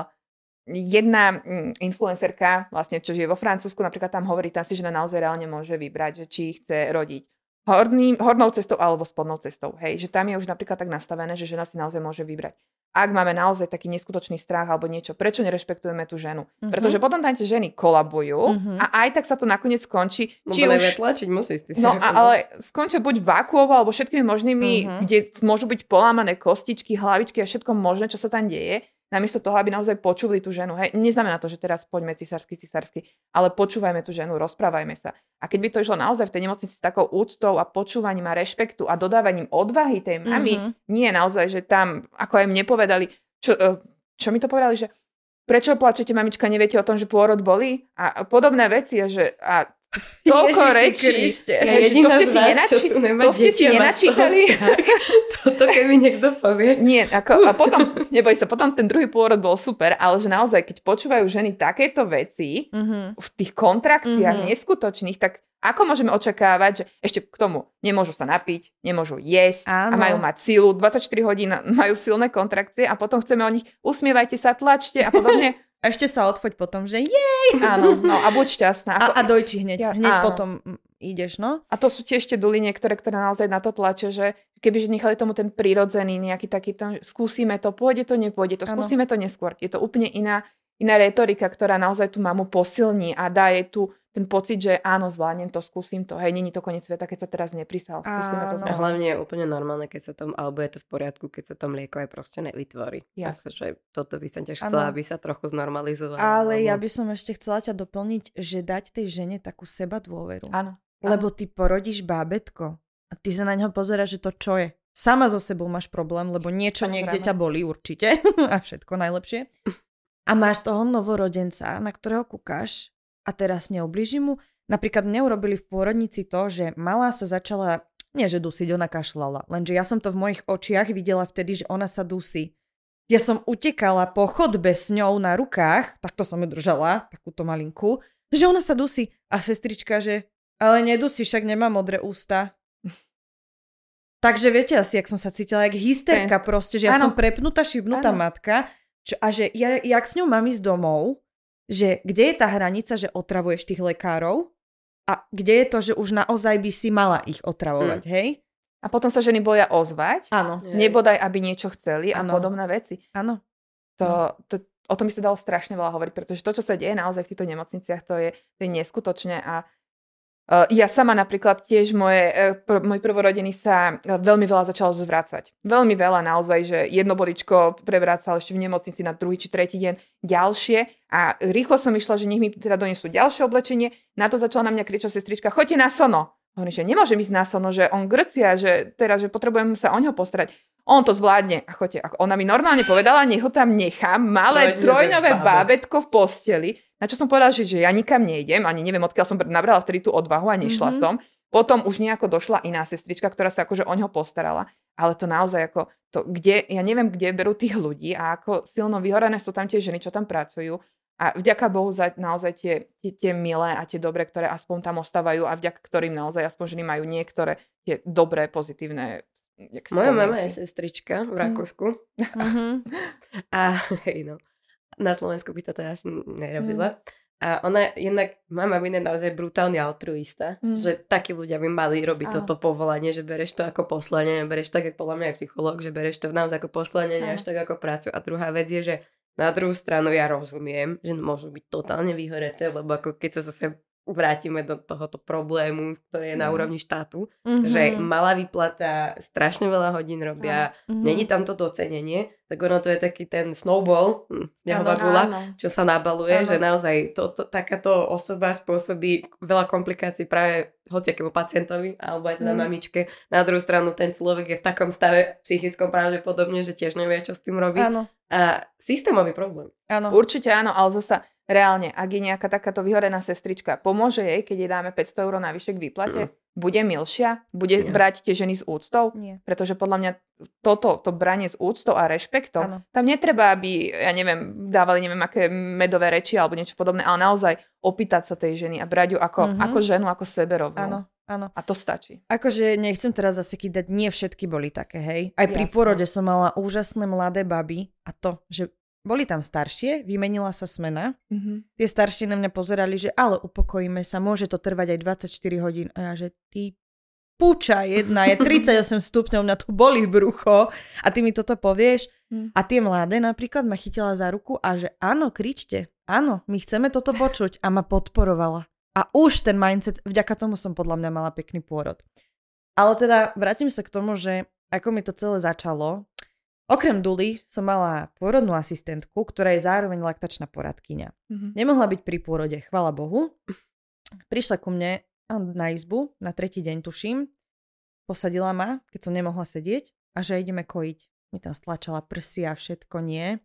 Speaker 3: jedna mm, influencerka, vlastne, čo žije vo Francúzsku, napríklad tam hovorí, tá si žena naozaj reálne môže vybrať, že či chce rodiť horný, hornou cestou alebo spodnou cestou. Hej, že tam je už napríklad tak nastavené, že žena si naozaj môže vybrať. Ak máme naozaj taký neskutočný strach alebo niečo, prečo nerešpektujeme tú ženu? Uh-huh. Pretože potom tam tie ženy kolabujú uh-huh. a aj tak sa to nakoniec skončí.
Speaker 1: No,
Speaker 3: či už...
Speaker 1: tlačiť musí si
Speaker 3: No, a, ale skončia buď vákuovo alebo všetkými možnými, uh-huh. kde môžu byť polámané kostičky, hlavičky a všetko možné, čo sa tam deje. Namiesto toho, aby naozaj počuli tú ženu. Hej, neznamená to, že teraz poďme cisársky, cisársky, ale počúvajme tú ženu, rozprávajme sa. A keď by to išlo naozaj v tej nemocnici s takou úctou a počúvaním a rešpektu a dodávaním odvahy tej mamy, mm-hmm. nie naozaj, že tam, ako aj mne povedali, čo, čo mi to povedali, že prečo plačete, mamička, neviete o tom, že pôrod bolí? A podobné veci, a že a toľko rečí.
Speaker 1: Ja jediná to ste si, nenači- to ste si nenačítali. Toto keby niekto povie.
Speaker 3: Nie, ako, a potom, neboj sa, potom ten druhý pôrod bol super, ale že naozaj, keď počúvajú ženy takéto veci mm-hmm. v tých kontrakciách mm-hmm. neskutočných, tak ako môžeme očakávať, že ešte k tomu nemôžu sa napiť, nemôžu jesť Áno. a majú mať sílu, dvadsaťštyri hodín majú silné kontrakcie a potom chceme o nich usmievajte sa, tlačte a podobne.
Speaker 2: A ešte sa odfoď potom, že jej!
Speaker 3: Áno, no a buď šťastná.
Speaker 2: Ako... A, a dojči hneď, ja, hneď áno. potom ideš, no.
Speaker 3: A to sú tiež tie duly niektoré, ktoré naozaj na to tlačia, že kebyže nechali tomu ten prirodzený nejaký taký tam, skúsime to, pôjde to, nepôjde to, áno. skúsime to neskôr. Je to úplne iná, iná retorika, ktorá naozaj tú mamu posilní a dá jej tu ten pocit, že áno, zvládnem to, skúsim to. Hej, není to koniec sveta, keď sa teraz neprisal. Skúsime to
Speaker 1: znova. A hlavne je úplne normálne, keď sa tam, alebo je to v poriadku, keď sa to mlieko aj proste nevytvorí. Takže toto by som tiež chcela, aby sa trochu znormalizovalo.
Speaker 2: Ale ja by som ešte chcela ťa doplniť, že dať tej žene takú seba dôveru.
Speaker 3: Áno.
Speaker 2: Lebo ty porodíš bábätko a ty sa na ňo pozeráš, že to čo je. Sama so sebou máš problém, lebo niečo niekde ťa bolí určite a všetko najlepšie. A máš toho novorodenca, na ktorého kúkaš a teraz neublíži mu. Napríklad mne urobili v pôrodnici to, že malá sa začala, nie že dusiť, ona kašľala, lenže ja som to v mojich očiach videla vtedy, že ona sa dusí. Ja som utekala po chodbe s ňou na rukách, takto som ju držala, takúto malinku, že ona sa dusí. A sestrička, že ale nedusí, však nemá modré ústa. Takže viete asi, jak som sa cítila, jak hysterka proste, že ja ano. som prepnutá, šibnutá ano. matka čo, a že ja, jak s ňou mám ísť domov, že kde je tá hranica, že otravuješ tých lekárov a kde je to, že už naozaj by si mala ich otravovať, hmm. hej?
Speaker 3: A potom sa ženy boja ozvať,
Speaker 2: áno.
Speaker 3: nebodaj, aby niečo chceli a
Speaker 2: ano.
Speaker 3: podobné veci.
Speaker 2: Áno.
Speaker 3: To, to, o tom by sa dalo strašne veľa hovoriť, pretože to, čo sa deje naozaj v týchto nemocniciach, to je, to je neskutočné a Uh, ja sama napríklad tiež moje, uh, pr- môj prvorodený sa uh, veľmi veľa začal zvrácať. Veľmi veľa naozaj, že jedno boličko prevrácal ešte v nemocnici na druhý či tretí deň ďalšie a rýchlo som išla, že nech mi teda donesú ďalšie oblečenie. Na to začala na mňa kričať sestrička, choďte na sono. Hovorím, že nemôžem ísť na sono, že on grcia, že teraz, že potrebujem sa o ňo postarať. On to zvládne. A choďte. Ona mi normálne povedala, nech ho tam nechám, malé trojňové bábätko v posteli. Na čo som povedala, že, že ja nikam nejdem, ani neviem, odkiaľ som nabrala vtedy tú odvahu a nešla mm-hmm. som. Potom už nejako došla iná sestrička, ktorá sa akože o ňo postarala. Ale to naozaj ako, to, kde, ja neviem, kde berú tých ľudí a ako silno vyhorené sú tam tie ženy, čo tam pracujú. A vďaka Bohu za naozaj tie, tie, tie milé a tie dobré, ktoré aspoň tam ostávajú a vďaka ktorým naozaj aspoň ženy majú niektoré tie dobré, pozitívne.
Speaker 1: Moja mama je sestrička v Rakúsku. Mm-hmm. A hej no. Na Slovensku by to teda asi nerobila. Mm. A ona jednak, mama by naozaj brutálne altruista, mm. že takí ľudia by mali robiť Áno. toto povolanie, že bereš to ako poslanie, bereš tak, ako podľa mňa aj psychológ, že bereš to naozaj ako poslanie, až tak ako prácu. A druhá vec je, že na druhú stranu ja rozumiem, že môžu byť totálne vyhoreté, lebo ako keď sa zase vrátime do tohoto problému, ktorý je na úrovni štátu, mm-hmm. že malá výplata, strašne veľa hodín robia, mm-hmm. není tam to docenenie, tak ono to je taký ten snowball, nehová gula, čo sa nabaluje, áno. že naozaj to, to, takáto osoba spôsobí veľa komplikácií práve hociakému pacientovi, alebo aj teda mm. mamičke. Na druhú stranu ten človek je v takom stave psychickom pravdepodobne, že tiež nevie, čo s tým robiť.
Speaker 2: Áno.
Speaker 1: A systémový problém.
Speaker 3: Áno. Určite áno, ale zasa reálne, ak je nejaká takáto vyhorená sestrička, pomôže jej, keď jej dáme päťsto eur navyše k výplate? Mm. Bude milšia? Bude Nie. brať tie ženy s úctou?
Speaker 2: Nie.
Speaker 3: Pretože podľa mňa toto, to branie s úctou a rešpektom, ano. Tam netreba, aby, ja neviem, dávali neviem aké medové reči alebo niečo podobné, ale naozaj opýtať sa tej ženy a brať ju ako, mm-hmm. ako ženu, ako seberovnú.
Speaker 2: Áno, áno.
Speaker 3: A to stačí.
Speaker 2: Akože nechcem teraz zase kýdať, nie všetky boli také, hej. Aj pri Jasne. pôrode som mala úžasné mladé baby a to, že boli tam staršie, vymenila sa smena. Mm-hmm. Tie staršie na mňa pozerali, že ale upokojíme sa, môže to trvať aj dvadsaťštyri hodín. A ja, že ty puča jedna, je tridsaťosem stupňov, na tu bolí brucho a ty mi toto povieš. Hmm. A tie mladé napríklad ma chytila za ruku a že áno, kričte, áno, my chceme toto počuť a ma podporovala. A už ten mindset, vďaka tomu som podľa mňa mala pekný pôrod. Ale teda vrátim sa k tomu, že ako mi to celé začalo. Okrem Duly som mala pôrodnú asistentku, ktorá je zároveň laktačná poradkyňa. Mm-hmm. Nemohla byť pri pôrode, chvála Bohu. Prišla ku mne na izbu, na tretí deň tuším, posadila ma, keď som nemohla sedieť a že ideme kojiť. Mi tam stlačala prsia, všetko nie.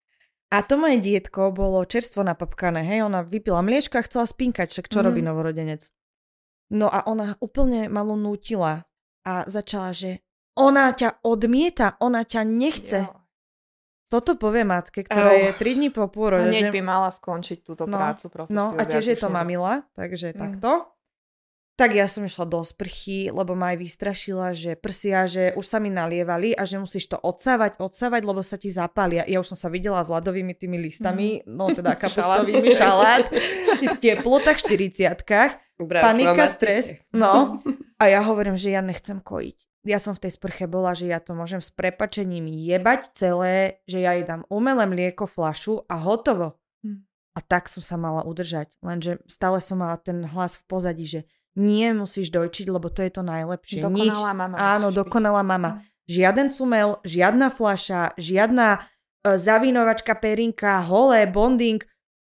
Speaker 2: A to moje dietko bolo čerstvo napapkané, hej, ona vypila mliečka a chcela spinkať, však čo mm-hmm. robí novorodenec. No a ona úplne malo nútila a začala, že ona ťa odmieta, ona ťa nechce. Jo. Toto povie matke, ktorá oh. je tri dní po pôrode.
Speaker 3: Hneď že... by mala skončiť túto
Speaker 2: no,
Speaker 3: prácu. Profesiu,
Speaker 2: no a tiež je to mamila, takže mm. takto. Tak ja som išla do sprchy, lebo ma aj vystrašila, že prsia, že už sa mi nalievali a že musíš to odsávať, odsávať, lebo sa ti zapália. Ja už som sa videla s ľadovými tými listami, mm. no teda kapustovými šalát, v teplotách, štyridsiatkách, panika, stres. No a ja hovorím, že ja nechcem kojiť. Ja som v tej sprche bola, že ja to môžem s prepačením jebať celé, že ja jej dám umelé mlieko, fľašu a hotovo. Mm. A tak som sa mala udržať. Lenže stále som mala ten hlas v pozadí, že nie musíš dojčiť, lebo to je to najlepšie.
Speaker 3: Dokonalá Nič,
Speaker 2: mama. Áno, dokonalá mama. Žiaden sumel, žiadna fľaša, žiadna uh, zavínovačka, perinka, holé, bonding.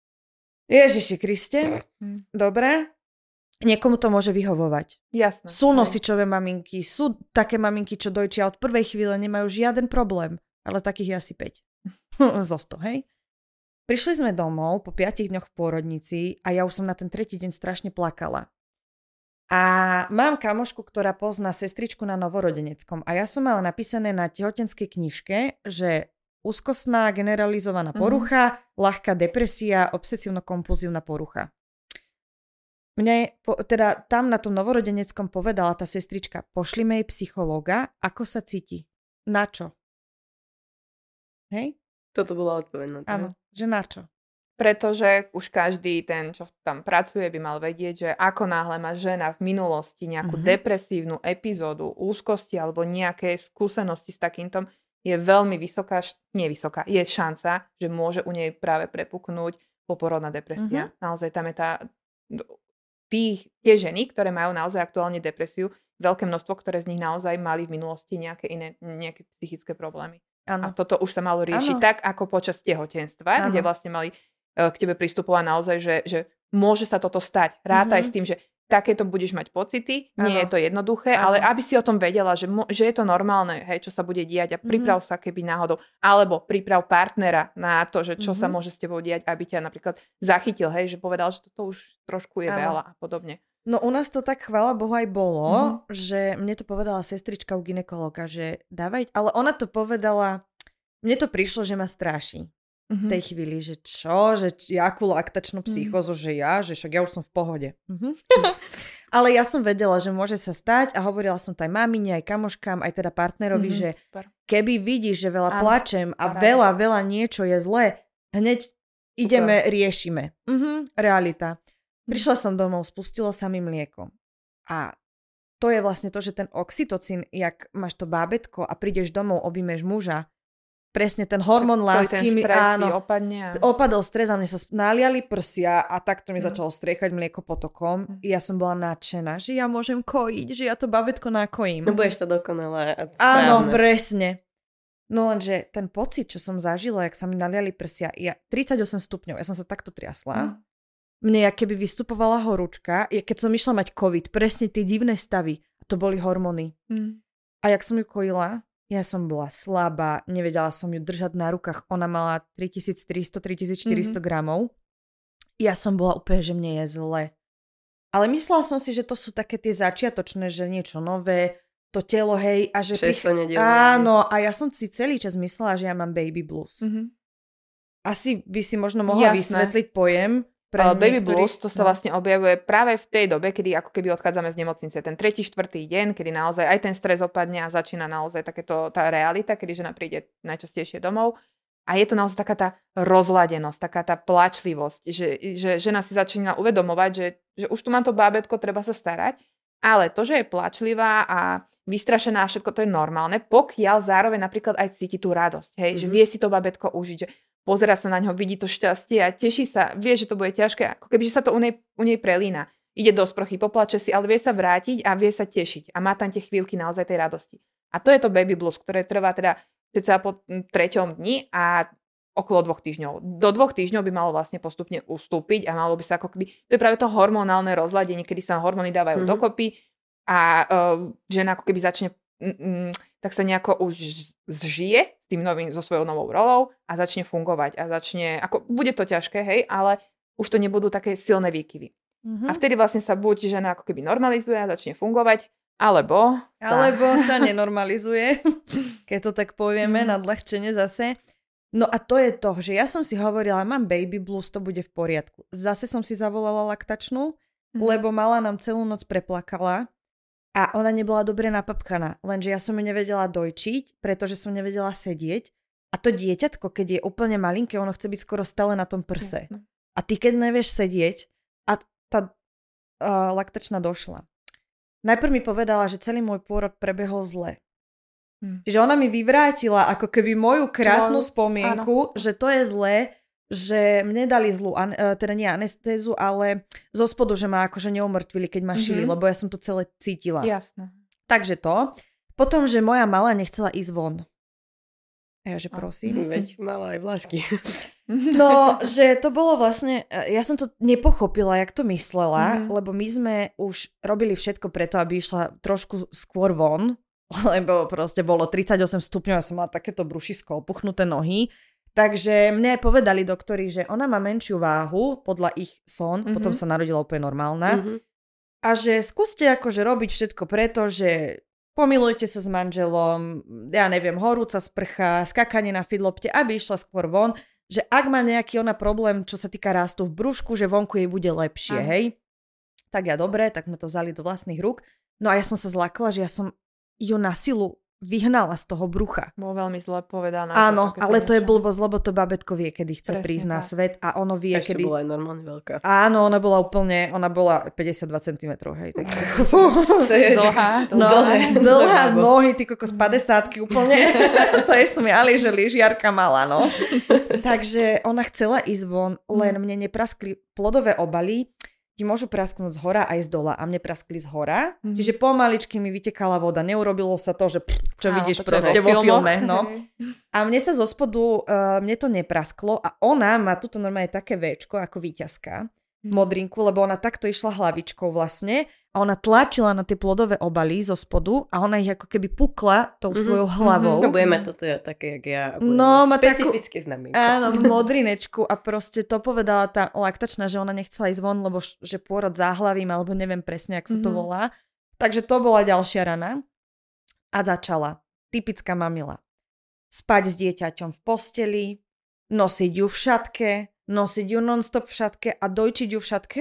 Speaker 2: Ježiši Kriste. Mm. Dobre. Niekomu to môže vyhovovať.
Speaker 3: Jasné.
Speaker 2: Sú nosičové maminky, sú také maminky, čo dojčia od prvej chvíle, nemajú žiaden problém. Ale takých je asi päť. Zo sto, hej? Prišli sme domov po piatich dňoch v pôrodnici a ja už som na ten tretí deň strašne plakala. A mám kamošku, ktorá pozná sestričku na novorodeneckom. A ja som mala napísané na tehotenskej knižke, že úzkostná generalizovaná porucha, mm-hmm. ľahká depresia, obsesívno-kompulzívna porucha. Mne, po, teda tam na tom novorodeneckom povedala tá sestrička, pošlime jej psychológa, ako sa cíti. Na čo? Hej?
Speaker 1: Toto bola odpoveď na to.
Speaker 2: Áno, že na čo?
Speaker 3: Pretože už každý ten, čo tam pracuje, by mal vedieť, že ako náhle má žena v minulosti nejakú mm-hmm. depresívnu epizódu, úzkosti alebo nejaké skúsenosti s takýmto, je veľmi vysoká, nie vysoká, je šanca, že môže u nej práve prepuknúť poporodná depresia. Mm-hmm. Naozaj tam je tá... Tých, tie ženy, ktoré majú naozaj aktuálne depresiu, veľké množstvo, ktoré z nich naozaj mali v minulosti nejaké iné, nejaké psychické problémy. Ano. A toto už sa malo riešiť ano. Tak, ako počas tehotenstva, ano. Kde vlastne mali uh, k tebe pristupovať naozaj, že, že môže sa toto stať. Rátaj mm-hmm. s tým, že takéto budeš mať pocity, ano. Nie je to jednoduché, ano. Ale aby si o tom vedela, že, mo- že je to normálne, hej, čo sa bude diať a priprav mm-hmm. sa keby náhodou, alebo priprav partnera na to, že čo mm-hmm. sa môže s tebou diať, aby ťa napríklad zachytil, hej, že povedal, že toto už trošku je ano. Veľa a podobne.
Speaker 2: No u nás to tak, chvála Bohu, aj bolo, mm-hmm. že mne to povedala sestrička u gynekologa, že dávaj, ale ona to povedala, mne to prišlo, že ma stráši. Mm-hmm. V tej chvíli, že čo, že jakú laktačnú psychózu, mm-hmm. že ja, že však ja už som v pohode. Mm-hmm. Ale ja som vedela, že môže sa stať a hovorila som to aj mamine, aj kamoškám, aj teda partnerovi, mm-hmm. že keby vidíš, že veľa Áno, plačem a paráda. veľa, veľa niečo je zlé, hneď ideme, Super. riešime. Mm-hmm, realita. Prišla som domov, spustilo sa mi mlieko. A to je vlastne to, že ten oxytocín, jak máš to bábätko a prídeš domov, objímeš muža, presne ten hormón lásky.
Speaker 3: Ten stres áno, opadne.
Speaker 2: Opadol stres a mne sa naliali prsia a takto mi mm. začalo striekať mlieko potokom. Mm. Ja som bola nadšená, že ja môžem kojiť, že ja to babetko nakojím.
Speaker 1: No budeš to dokonalé a správne.
Speaker 2: Áno, presne. No lenže ten pocit, čo som zažila, jak sa mi naliali prsia, ja tridsaťosem stupňov, ja som sa takto triasla. Mm. Mne ja keby vystupovala horúčka, keď som išla mať COVID, presne tie divné stavy, to boli hormóny. Mm. A jak som ju kojila, ja som bola slabá, nevedela som ju držať na rukách. Ona mala tritisíctristo až tritisícštyristo mm-hmm. gramov. Ja som bola úplne, že mne je zle. Ale myslela som si, že to sú také tie začiatočné, že niečo nové, to telo, hej. A že
Speaker 1: Šesto
Speaker 2: prich... Áno, a ja som si celý čas myslela, že ja mám baby blues. Mm-hmm. Asi by si možno mohla Jasné. vysvetliť pojem.
Speaker 3: Uh, baby blues, to sa vlastne objavuje práve v tej dobe, kedy ako keby odchádzame z nemocnice. Ten tretí, štvrtý deň, kedy naozaj aj ten stres opadne a začína naozaj takéto tá realita, kedy žena príde najčastejšie domov. A je to naozaj taká tá rozladenosť, taká tá plačlivosť, že, že žena si začína uvedomovať, že, že už tu mám to bábätko, treba sa starať. Ale to, že je plačlivá a vystrašená a všetko, to je normálne, pokiaľ zároveň napríklad aj cíti tú radosť, hej, mm-hmm. že vie si to babetko užiť, že pozerá sa na ňo, vidí to šťastie a teší sa, vie, že to bude ťažké, ako keby, že sa to u nej, u nej prelína. Ide do sprchy, poplače si, ale vie sa vrátiť a vie sa tešiť a má tam tie chvíľky naozaj tej radosti. A to je to baby blues, ktoré trvá teda cca po treťom dni a okolo dvoch týždňov. Do dvoch týždňov by malo vlastne postupne ustúpiť a malo by sa ako keby, to je práve to hormonálne rozladenie, kedy sa hormóny dávajú mm-hmm. dokopy a uh, žena ako keby začne mm, mm, tak sa nejako už zžije s tým novým, so svojou novou rolou a začne fungovať a začne, ako bude to ťažké, hej, ale už to nebudú také silné výkyvy. Mm-hmm. A vtedy vlastne sa buď žena ako keby normalizuje a začne fungovať, alebo
Speaker 2: sa... Alebo sa nenormalizuje, keď to tak povieme, mm. nadľahčenie zase. No a to je to, že ja som si hovorila, mám baby blues, to bude v poriadku. Zase som si zavolala laktačnú, mm. lebo mala nám celú noc preplakala. A ona nebola dobre napapkaná, lenže ja som ju nevedela dojčiť, pretože som nevedela sedieť. A to dieťatko, keď je úplne malinké, ono chce byť skoro stále na tom prse. Jasne. A ty, keď nevieš sedieť, a tá uh, laktačná došla. Najprv mi povedala, že celý môj pôrod prebehol zle. Hmm. Čiže ona mi vyvrátila ako keby moju krásnu Čo? spomienku, Áno. že to je zlé, že mne dali zlú, teda nie anestézu, ale zo spodu, že ma akože neumrtvili, keď ma šili, mm-hmm. lebo ja som to celé cítila.
Speaker 3: Jasné.
Speaker 2: Takže to. Potom, že moja malá nechcela ísť von. A ja, že prosím.
Speaker 1: Veď mala aj vlásky.
Speaker 2: No, že to bolo vlastne, ja som to nepochopila, jak to myslela, mm-hmm. lebo my sme už robili všetko preto, aby išla trošku skôr von, lebo proste bolo tridsaťosem stupňov, ja som mala takéto brušisko, opuchnuté nohy. Takže mne povedali doktori, že ona má menšiu váhu podľa ich son, mm-hmm. potom sa narodila úplne normálna. Mm-hmm. A že skúste akože robiť všetko preto, že pomilujte sa s manželom, ja neviem, horúca sprcha, skakanie na fidlopte, aby išla skôr von, že ak má nejaký ona problém, čo sa týka rastu v brúšku, že vonku jej bude lepšie, Aha. hej. Tak ja dobre, tak sme to vzali do vlastných rúk. No a ja som sa zlakla, že ja som ju na silu vyhnala z toho brucha.
Speaker 3: Bolo veľmi zle povedané.
Speaker 2: Áno, to, ale to je blbosť, lebo to babetko vie, kedy chce Presne, prísť tak. na svet a ono vie,
Speaker 1: Ešte
Speaker 2: kedy...
Speaker 1: bola aj normálne veľká.
Speaker 2: Áno, ona bola úplne, ona bola päťdesiatdva centimetrov, hej. Tak...
Speaker 3: to je dlhá.
Speaker 2: No, dlhé, dlhá nohy, ty kokos padesátky úplne sa jej smiali, že lyžiarka mala, no. Takže ona chcela ísť von, len mne nepraskli plodové obaly, ti môžu prasknúť z hora aj z dola a mne praskli z hora, mm-hmm. čiže pomaličky mi vytekala voda, neurobilo sa to, že pff, čo Áno, vidíš proste vo filme, no. A mne sa zo spodu, uh, mne to neprasklo a ona má tuto normálne také véčko ako víťazka, mm-hmm. modrinku, lebo ona takto išla hlavičkou vlastne a ona tlačila na tie plodové obaly zo spodu a ona ich ako keby pukla tou mm-hmm. svojou hlavou.
Speaker 1: No budeme toto ja, také, jak ja.
Speaker 2: No, má
Speaker 1: špecifické znamienko.
Speaker 2: Áno, modrinečku a proste to povedala tá laktačná, že ona nechcela ísť von, lebo š- že pôrod záhlavím, alebo neviem presne, jak sa to mm-hmm. volá. Takže to bola ďalšia rana. A začala. Typická mamila. Spať s dieťaťom v posteli, nosiť ju v šatke, nosiť ju non-stop v šatke a dojčiť ju v šatke.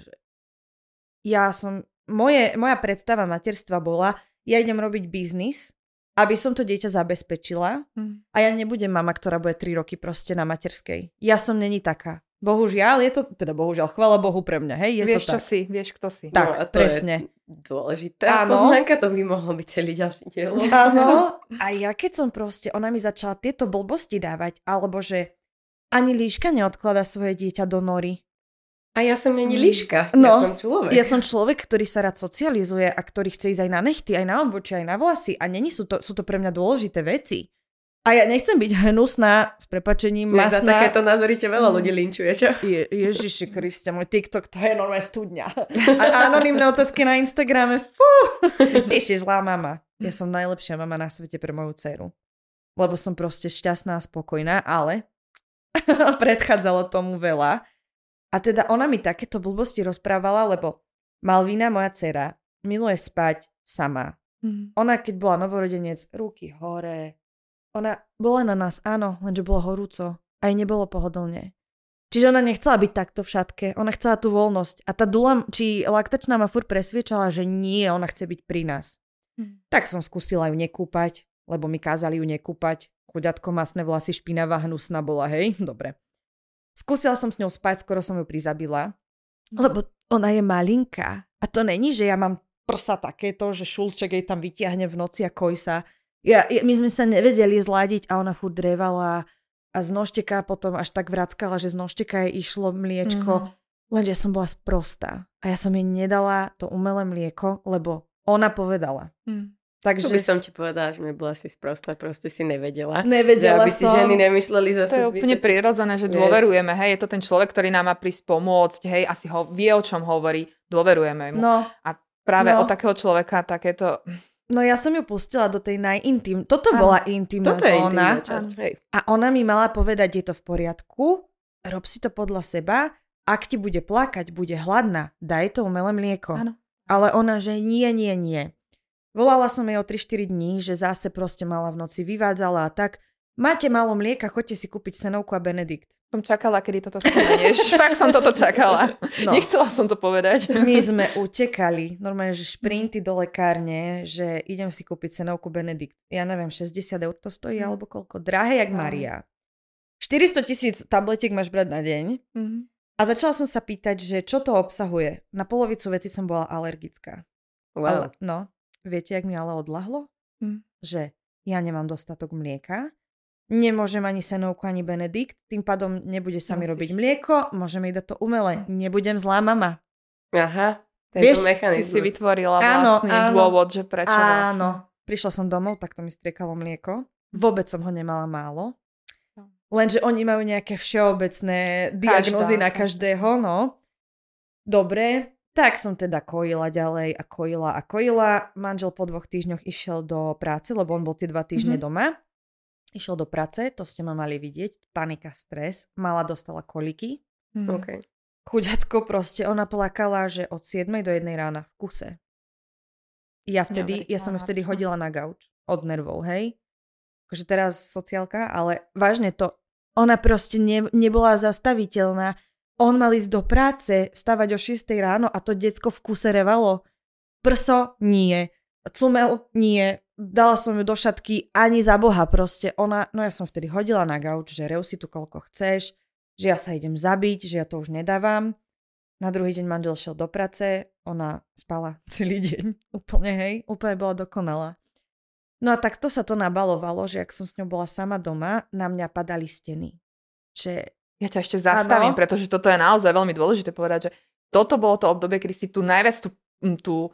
Speaker 2: Ja som... Moje, moja predstava materstva bola, ja idem robiť biznis, aby som to dieťa zabezpečila mm. a ja nebudem mama, ktorá bude tri roky proste na materskej. Ja som není taká. Bohužiaľ, je to, teda bohužiaľ, chvála Bohu pre mňa, hej, je
Speaker 3: vieš,
Speaker 2: to tak. Vieš, čo
Speaker 3: si, vieš, kto si.
Speaker 2: Tak,
Speaker 1: no, a to
Speaker 2: presne.
Speaker 1: Je dôležitá poznámka, to by mohlo byť celý ďalší diel.
Speaker 2: Áno, a ja keď som proste, ona mi začala tieto blbosti dávať, alebo že ani líška neodkladá svoje dieťa do nory.
Speaker 1: A ja som není líška,
Speaker 2: no,
Speaker 1: ja som človek.
Speaker 2: Ja som človek, ktorý sa rád socializuje a ktorý chce ísť aj na nechty, aj na obočie, aj na vlasy a není sú to, sú to pre mňa dôležité veci. A ja nechcem byť hnusná, s prepáčením, masná.
Speaker 1: Za takéto názory ťa veľa ľudí linčuje, čo?
Speaker 2: Je, Ježiši Kriste, môj TikTok, to je normálne studňa. A anonymné otázky na Instagrame, fú, ty si zlá mama. Ja som najlepšia mama na svete pre moju dceru. Lebo som proste šťastná a spokojná, ale predchádzalo tomu veľa. A teda ona mi takéto blbosti rozprávala, lebo Malvína, moja dcera, miluje spať sama. Mm. Ona, keď bola novorodenec, ruky hore. Ona bola na nás, áno, lenže bolo horúco. Aj nebolo pohodlne. Čiže ona nechcela byť takto v šatke. Ona chcela tú voľnosť. A tá dula, či laktačná ma furt presviečala, že nie, ona chce byť pri nás. Mm. Tak som skúsila ju nekúpať, lebo mi kázali ju nekúpať. Chuďatko, masné vlasy, špinavá, hnusná bola, hej? Dobre. Skúsila som s ňou spať, skoro som ju prizabila, lebo ona je malinká. A to není, že ja mám prsa takéto, že Šulček jej tam vytiahne v noci a kojí sa. Ja, ja, my sme sa nevedeli zladiť a ona furt drevala a z nožteka potom až tak vrackala, že z nožteka jej išlo mliečko. Mm-hmm. Lenže ja som bola sprostá a ja som jej nedala to umelé mlieko, lebo ona povedala. Mm.
Speaker 1: Takže... To by som ti povedala, že nebola si sprostá, proste si nevedela.
Speaker 2: Nevedela
Speaker 1: že, aby
Speaker 2: som.
Speaker 1: si ženy nemysleli zase.
Speaker 3: To je úplne prirodzené, že vieš. Dôverujeme, hej, je to ten človek, ktorý nám má prísť pomôcť, hej, asi ho, vie, o čom hovorí, dôverujeme mu. No. A práve no. od takého človeka takéto...
Speaker 2: No ja som ju pustila do tej najintim. Toto ano. Bola intimná
Speaker 1: Toto
Speaker 2: zóna.
Speaker 1: Je časť, hej.
Speaker 2: A ona mi mala povedať, je to v poriadku, rob si to podľa seba, ak ti bude plakať, bude hladná, daj to umelé mlieko. Ano. Ale ona, že nie, nie, nie. Volala som jej o tri štyri dní, že zase proste mala v noci, vyvádzala a tak. Máte málo mlieka, choďte si kúpiť Senovku a Benedikt.
Speaker 3: Som čakala, kedy toto spomenieš. Fakt som toto čakala. No. Nechcela som to povedať.
Speaker 2: My sme utekali. Normálne, že šprinty do lekárne, že idem si kúpiť Senovku Benedikt. Ja neviem, šesťdesiat eur to stojí, mm. alebo koľko. Drahé jak Maria. štyristo tisíc tabletiek máš brať na deň. Mm. A začala som sa pýtať, že čo to obsahuje. Na polovicu veci som bola alergická.
Speaker 1: Wow.
Speaker 2: Ale, no. Viete, jak mi ale odľahlo? Hm. Že ja nemám dostatok mlieka, nemôžem ani Senovku, ani Benedikt, tým pádom nebude sa mi robiť mlieko, môžeme jej dať to umelé. Nebudem zlá mama.
Speaker 1: Aha,
Speaker 3: tento mechanizmus. Si si vytvorila vlastný áno, dôvod, že prečo
Speaker 2: áno.
Speaker 3: vlastne.
Speaker 2: Áno, prišla som domov, tak to mi striekalo mlieko. Vôbec som ho nemala málo. Lenže oni majú nejaké všeobecné diagnózy na každého, no. Dobre. Tak som teda kojila ďalej a kojila a kojila. Manžel po dvoch týždňoch išiel do práce, lebo on bol tie dva týždne mm-hmm. doma. Išiel do práce, to ste ma mali vidieť. Panika, stres. Mala dostala koliky.
Speaker 1: Mm-hmm. Okay.
Speaker 2: Chuďatko proste, ona plakala, že od siedmej do jednej rána v kuse. Ja vtedy, ja som ju vtedy hodila na gauč od nervov, hej. Akože teraz sociálka, ale vážne to, ona proste ne, nebola zastaviteľná. On mal ísť do práce, vstávať o šiestej ráno a to decko v kuse revalo. Prso? Nie. Cumel? Nie. Dala som ju do šatky, ani za Boha proste. Ona, no ja som vtedy hodila na gauč, že rev si tu koľko chceš, že ja sa idem zabiť, že ja to už nedávam. Na druhý deň manžel šiel do práce, ona spala celý deň. Úplne, hej, úplne bola dokonalá. No a takto sa to nabalovalo, že ak som s ňou bola sama doma, na mňa padali steny. Že
Speaker 3: ja ťa ešte zastavím, ano. Pretože toto je naozaj veľmi dôležité povedať, že toto bolo to obdobie, kedy si tu najviac tú, tú,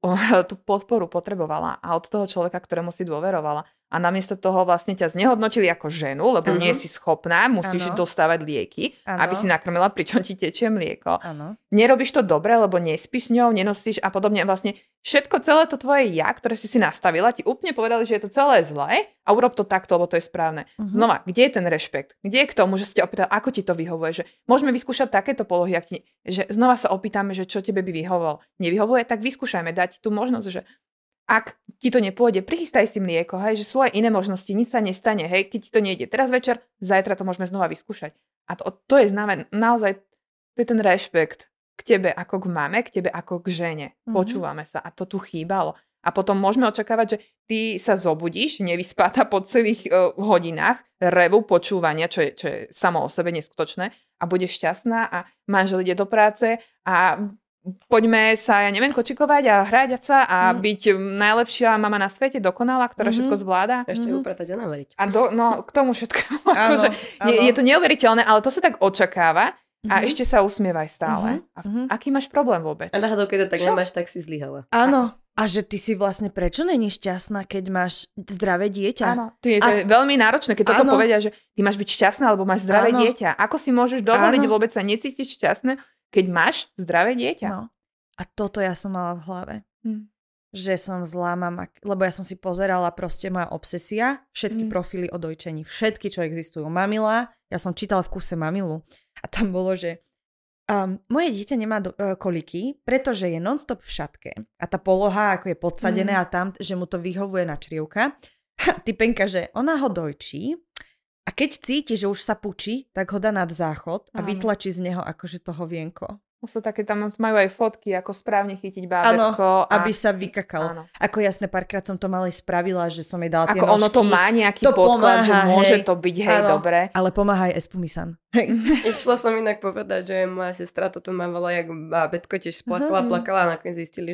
Speaker 3: tú podporu potrebovala a od toho človeka, ktorému si dôverovala. A namiesto toho vlastne ťa znehodnotili ako ženu, lebo uh-huh. nie si schopná, musíš ano. Dostávať lieky, ano. Aby si nakrmila, pričom ti tečie mlieko. Ano. Nerobíš to dobre, lebo nespíš s ňou, nenosíš a podobne. Vlastne všetko, celé to tvoje ja, ktoré si si nastavila, ti úplne povedali, že je to celé zlé a urob to takto, lebo to je správne. Uh-huh. Znova, kde je ten rešpekt? Kde je k tomu, že si ťa opýtal, ako ti to vyhovuje? Že môžeme vyskúšať takéto polohy, ak ti, že znova sa opýtame, že čo tebe by vyhovovalo. Nevyhovuje, tak vyskúšajme, dať tú možnosť, že ak ti to nepôjde, prichystaj si mlieko, hej, že sú aj iné možnosti, nič sa nestane, hej, keď ti to nejde teraz večer, zajtra to môžeme znova vyskúšať. A to, to je znamená, naozaj, to je ten rešpekt k tebe ako k mame, k tebe ako k žene. Mm-hmm. Počúvame sa a to tu chýbalo. A potom môžeme očakávať, že ty sa zobudíš, nevyspatá po celých uh, hodinách revu počúvania, čo je, čo je samo o sebe neskutočné a budeš šťastná a manžel ide do práce a poďme sa, ja neviem, kočikovať a hrať sa a mm. byť najlepšia mama na svete, dokonalá, ktorá mm-hmm. všetko zvláda.
Speaker 1: Ešte mm-hmm. upratať a navariť.
Speaker 3: A do, no, k tomu všetkému. Akože, je, je to neuveriteľné, ale to sa tak očakáva a mm-hmm. ešte sa usmievaj stále. Mm-hmm. A v, aký máš problém vôbec?
Speaker 1: A náhodou, keď to tak Čo? Nemáš, tak si zlyhala.
Speaker 2: Áno. A že ty si vlastne prečo není šťastná, keď máš zdravé dieťa?
Speaker 3: Áno, to je, to je veľmi náročné, keď toto áno. povedia, že ty máš byť šťastná, alebo máš zdravé áno. dieťa. Ako si môžeš dovoliť áno. vôbec sa necítiť šťastné, keď máš zdravé dieťa?
Speaker 2: No. A toto ja som mala v hlave. Hm. Že som zlá mama, lebo ja som si pozerala proste moja obsesia, všetky hm. profily o dojčení, všetky, čo existujú. Mamila, ja som čítala v kuse Mamilu a tam bolo, že Um, moje dieťa nemá do, uh, koliky, pretože je non-stop v šatke. A tá poloha, ako je podsadené mm. a tam, že mu to vyhovuje na črievka. Typenka, že ona ho dojčí a keď cíti, že už sa pučí, tak ho dá nad záchod a Áno. vytlačí z neho akože toho vienko.
Speaker 3: Sú také, tam majú aj fotky, ako správne chytiť bábätko.
Speaker 2: Áno, a... aby sa vykakalo. Áno. Ako jasne, párkrát som to malej spravila, že som jej dala tie
Speaker 3: ako
Speaker 2: nožky.
Speaker 3: Ako ono to má nejaký to podklad, pomáha, že môže hej. to byť, hej, áno, dobre.
Speaker 2: Ale pomáha aj Espumisan.
Speaker 1: Išla som inak povedať, že moja sestra toto mávala, jak bábätko tiež plakala, uh-huh. plakala a nakoniec zistili, že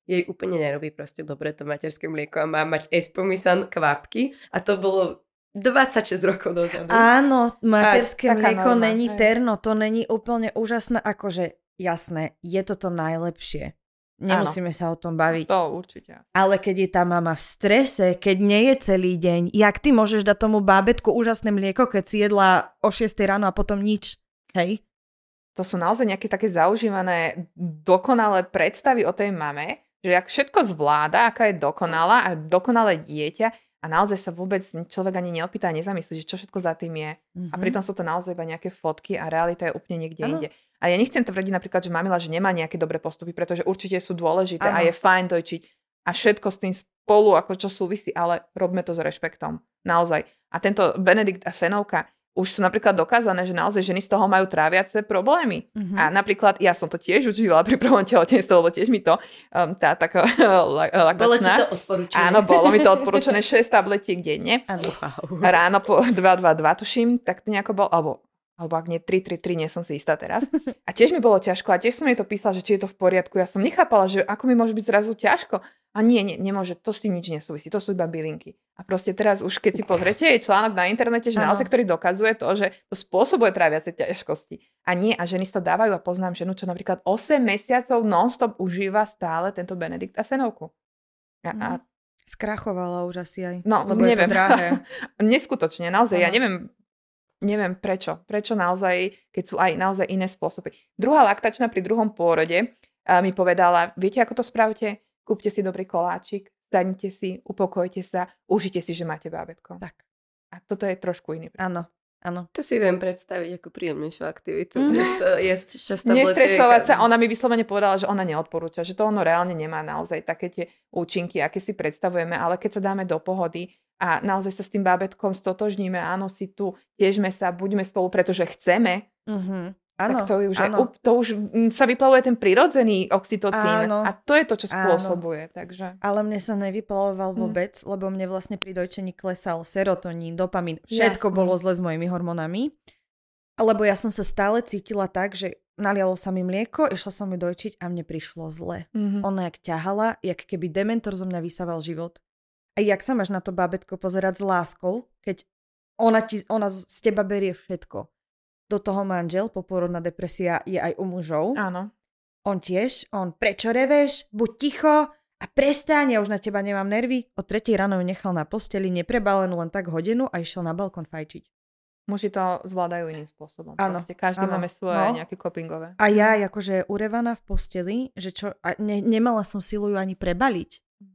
Speaker 1: jej úplne nerobí proste dobre to materské mlieko a má mať espumisan kvapky a to bolo dvadsaťšesť rokov dozadu.
Speaker 2: Áno, materské
Speaker 3: a,
Speaker 2: mlieko
Speaker 3: norma,
Speaker 2: není
Speaker 3: hej.
Speaker 2: terno, to není úplne úžasné, akože jasné, je to to najlepšie. Nemusíme áno. sa o tom baviť.
Speaker 3: To určite.
Speaker 2: Ale keď je tá mama v strese, keď nie je celý deň, jak ty môžeš dať tomu bábätku úžasné mlieko, keď si jedla o šiestej ráno a potom nič, hej?
Speaker 3: To sú naozaj nejaké také zaužívané dokonalé predstavy o tej mame, že jak všetko zvláda, aká je dokonalá a dokonalé dieťa a naozaj sa vôbec človek ani neopýta a nezamyslí, že čo všetko za tým je. Mm-hmm. A pritom sú to naozaj iba nejaké fotky a realita je úplne niekde ano. Inde. A ja nechcem tvrdiť napríklad, že mamila, že nemá nejaké dobré postupy, pretože určite sú dôležité ano. A je fajn dojčiť a všetko s tým spolu, ako čo súvisí, ale robme to s rešpektom. Naozaj. A tento Benedikt a Senovka už sú napríklad dokázané, že naozaj ženy z toho majú tráviace problémy. Mm-hmm. A napríklad, ja som to tiež užívala pri prvom tehotenstve, lebo tiež mi to um, tá taká lakačná.
Speaker 1: Bolo ti to odporúčané.
Speaker 3: Áno, bolo mi to odporúčané šesť tabletiek denne.
Speaker 1: Áno, wow.
Speaker 3: Ráno po dva dva dva tuším, tak to nejako bol, alebo alebo ak nie tri tri tri, nie som si istá teraz. A tiež mi bolo ťažko a tiež som jej to písala, že či je to v poriadku. Ja som nechápala, že ako mi môže byť zrazu ťažko. A nie, nie, nemôže, to s tým nič nesúvisí, to sú iba bylinky. A proste teraz už, keď si pozriete, je článok na internete, že naozaj, ktorý dokazuje to, že to spôsobuje tráviace ťažkosti. A nie, a ženy si to dávajú a poznám ženu, čo napríklad osem mesiacov non-stop užíva stále tento Benedikt a Senovku. A, a...
Speaker 2: Skrachovala už asi aj,
Speaker 3: no,
Speaker 2: lebo
Speaker 3: neviem.
Speaker 2: Je to drahé.
Speaker 3: Neskutočne, naozaj,
Speaker 2: ano.
Speaker 3: ja neviem, neviem prečo. Prečo naozaj, keď sú aj naozaj iné spôsoby. Druhá laktačná pri druhom pôrode mi povedala, viete, ako to spravte? Kúpte si dobrý koláčik, sadnite si, upokojte sa, užite si, že máte bábätko.
Speaker 2: Tak.
Speaker 3: A toto je trošku iný.
Speaker 2: Áno, áno.
Speaker 1: To si viem predstaviť ako príjemnejšiu aktivitu. Mm. Jesť šesť tabletiek.
Speaker 3: Nestresovať sa, ona mi vyslovene povedala, že ona neodporúča, že to ono reálne nemá naozaj také tie účinky, aké si predstavujeme, ale keď sa dáme do pohody a naozaj sa s tým bábätkom stotožníme, áno, si tu, tiežme sa, buďme spolu, pretože chceme,
Speaker 2: mhm. Áno,
Speaker 3: tak to už, je, to už sa vyplavuje ten prirodzený oxytocín
Speaker 2: áno,
Speaker 3: a to je to, čo spôsobuje. Takže.
Speaker 2: Ale mne sa nevyplavoval vôbec, hmm. lebo mne vlastne pri dojčení klesal serotonín, dopamín, všetko Jasne. Bolo zle s mojimi hormonami. Lebo ja som sa stále cítila tak, že nalialo sa mi mlieko, išla som ju dojčiť a mne prišlo zle. Mm-hmm. Ona jak ťahala, jak keby dementor zo mňa vysával život. A jak sa máš na to bábätko pozerať s láskou, keď ona, ti, ona z teba berie všetko. Do toho manžel, poporodná depresia je aj u mužov.
Speaker 3: Áno.
Speaker 2: On tiež, on prečo reveš, buď ticho a prestaň, ja už na teba nemám nervy. O tretej ráno ju nechal na posteli, neprebálenú len tak hodinu a išiel na balkón fajčiť.
Speaker 3: Muži to zvládajú iným spôsobom.
Speaker 2: Áno.
Speaker 3: Každý
Speaker 2: áno.
Speaker 3: máme svoje
Speaker 2: no.
Speaker 3: nejaké copingové.
Speaker 2: A ja akože urevaná v posteli, že čo, a ne, nemala som silu ju ani prebaliť.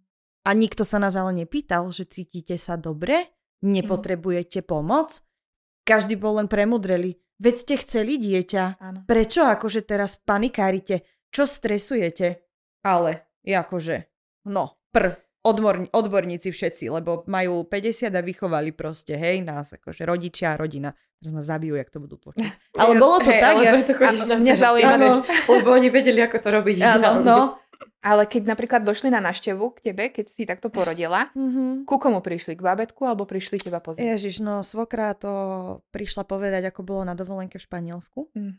Speaker 2: A nikto sa nás ale nepýtal, že cítite sa dobre, nepotrebujete pomoc. Každý bol len premudrelý. Veď ste chceli dieťa.
Speaker 3: Áno.
Speaker 2: Prečo akože teraz panikárite? Čo stresujete? Ale akože, no, pr, odborní, odborníci všetci, lebo majú päťdesiat a vychovali proste, hej, nás akože rodičia a rodina. Teraz ma zabijú, jak to budú počuť. Ale bolo to
Speaker 1: hej,
Speaker 2: tak,
Speaker 1: ale
Speaker 2: ja...
Speaker 1: to chodíš na
Speaker 3: mňa zaujíma,
Speaker 1: lebo oni vedeli, ako to robiť.
Speaker 2: Áno, no.
Speaker 3: Ale keď napríklad došli na návštevu k tebe, keď si takto porodila, mm-hmm. ku komu prišli? K bábätku alebo prišli teba pozrieť?
Speaker 2: Ježiš, no svokra to prišla povedať, ako bolo na dovolenke v Španielsku. Mm.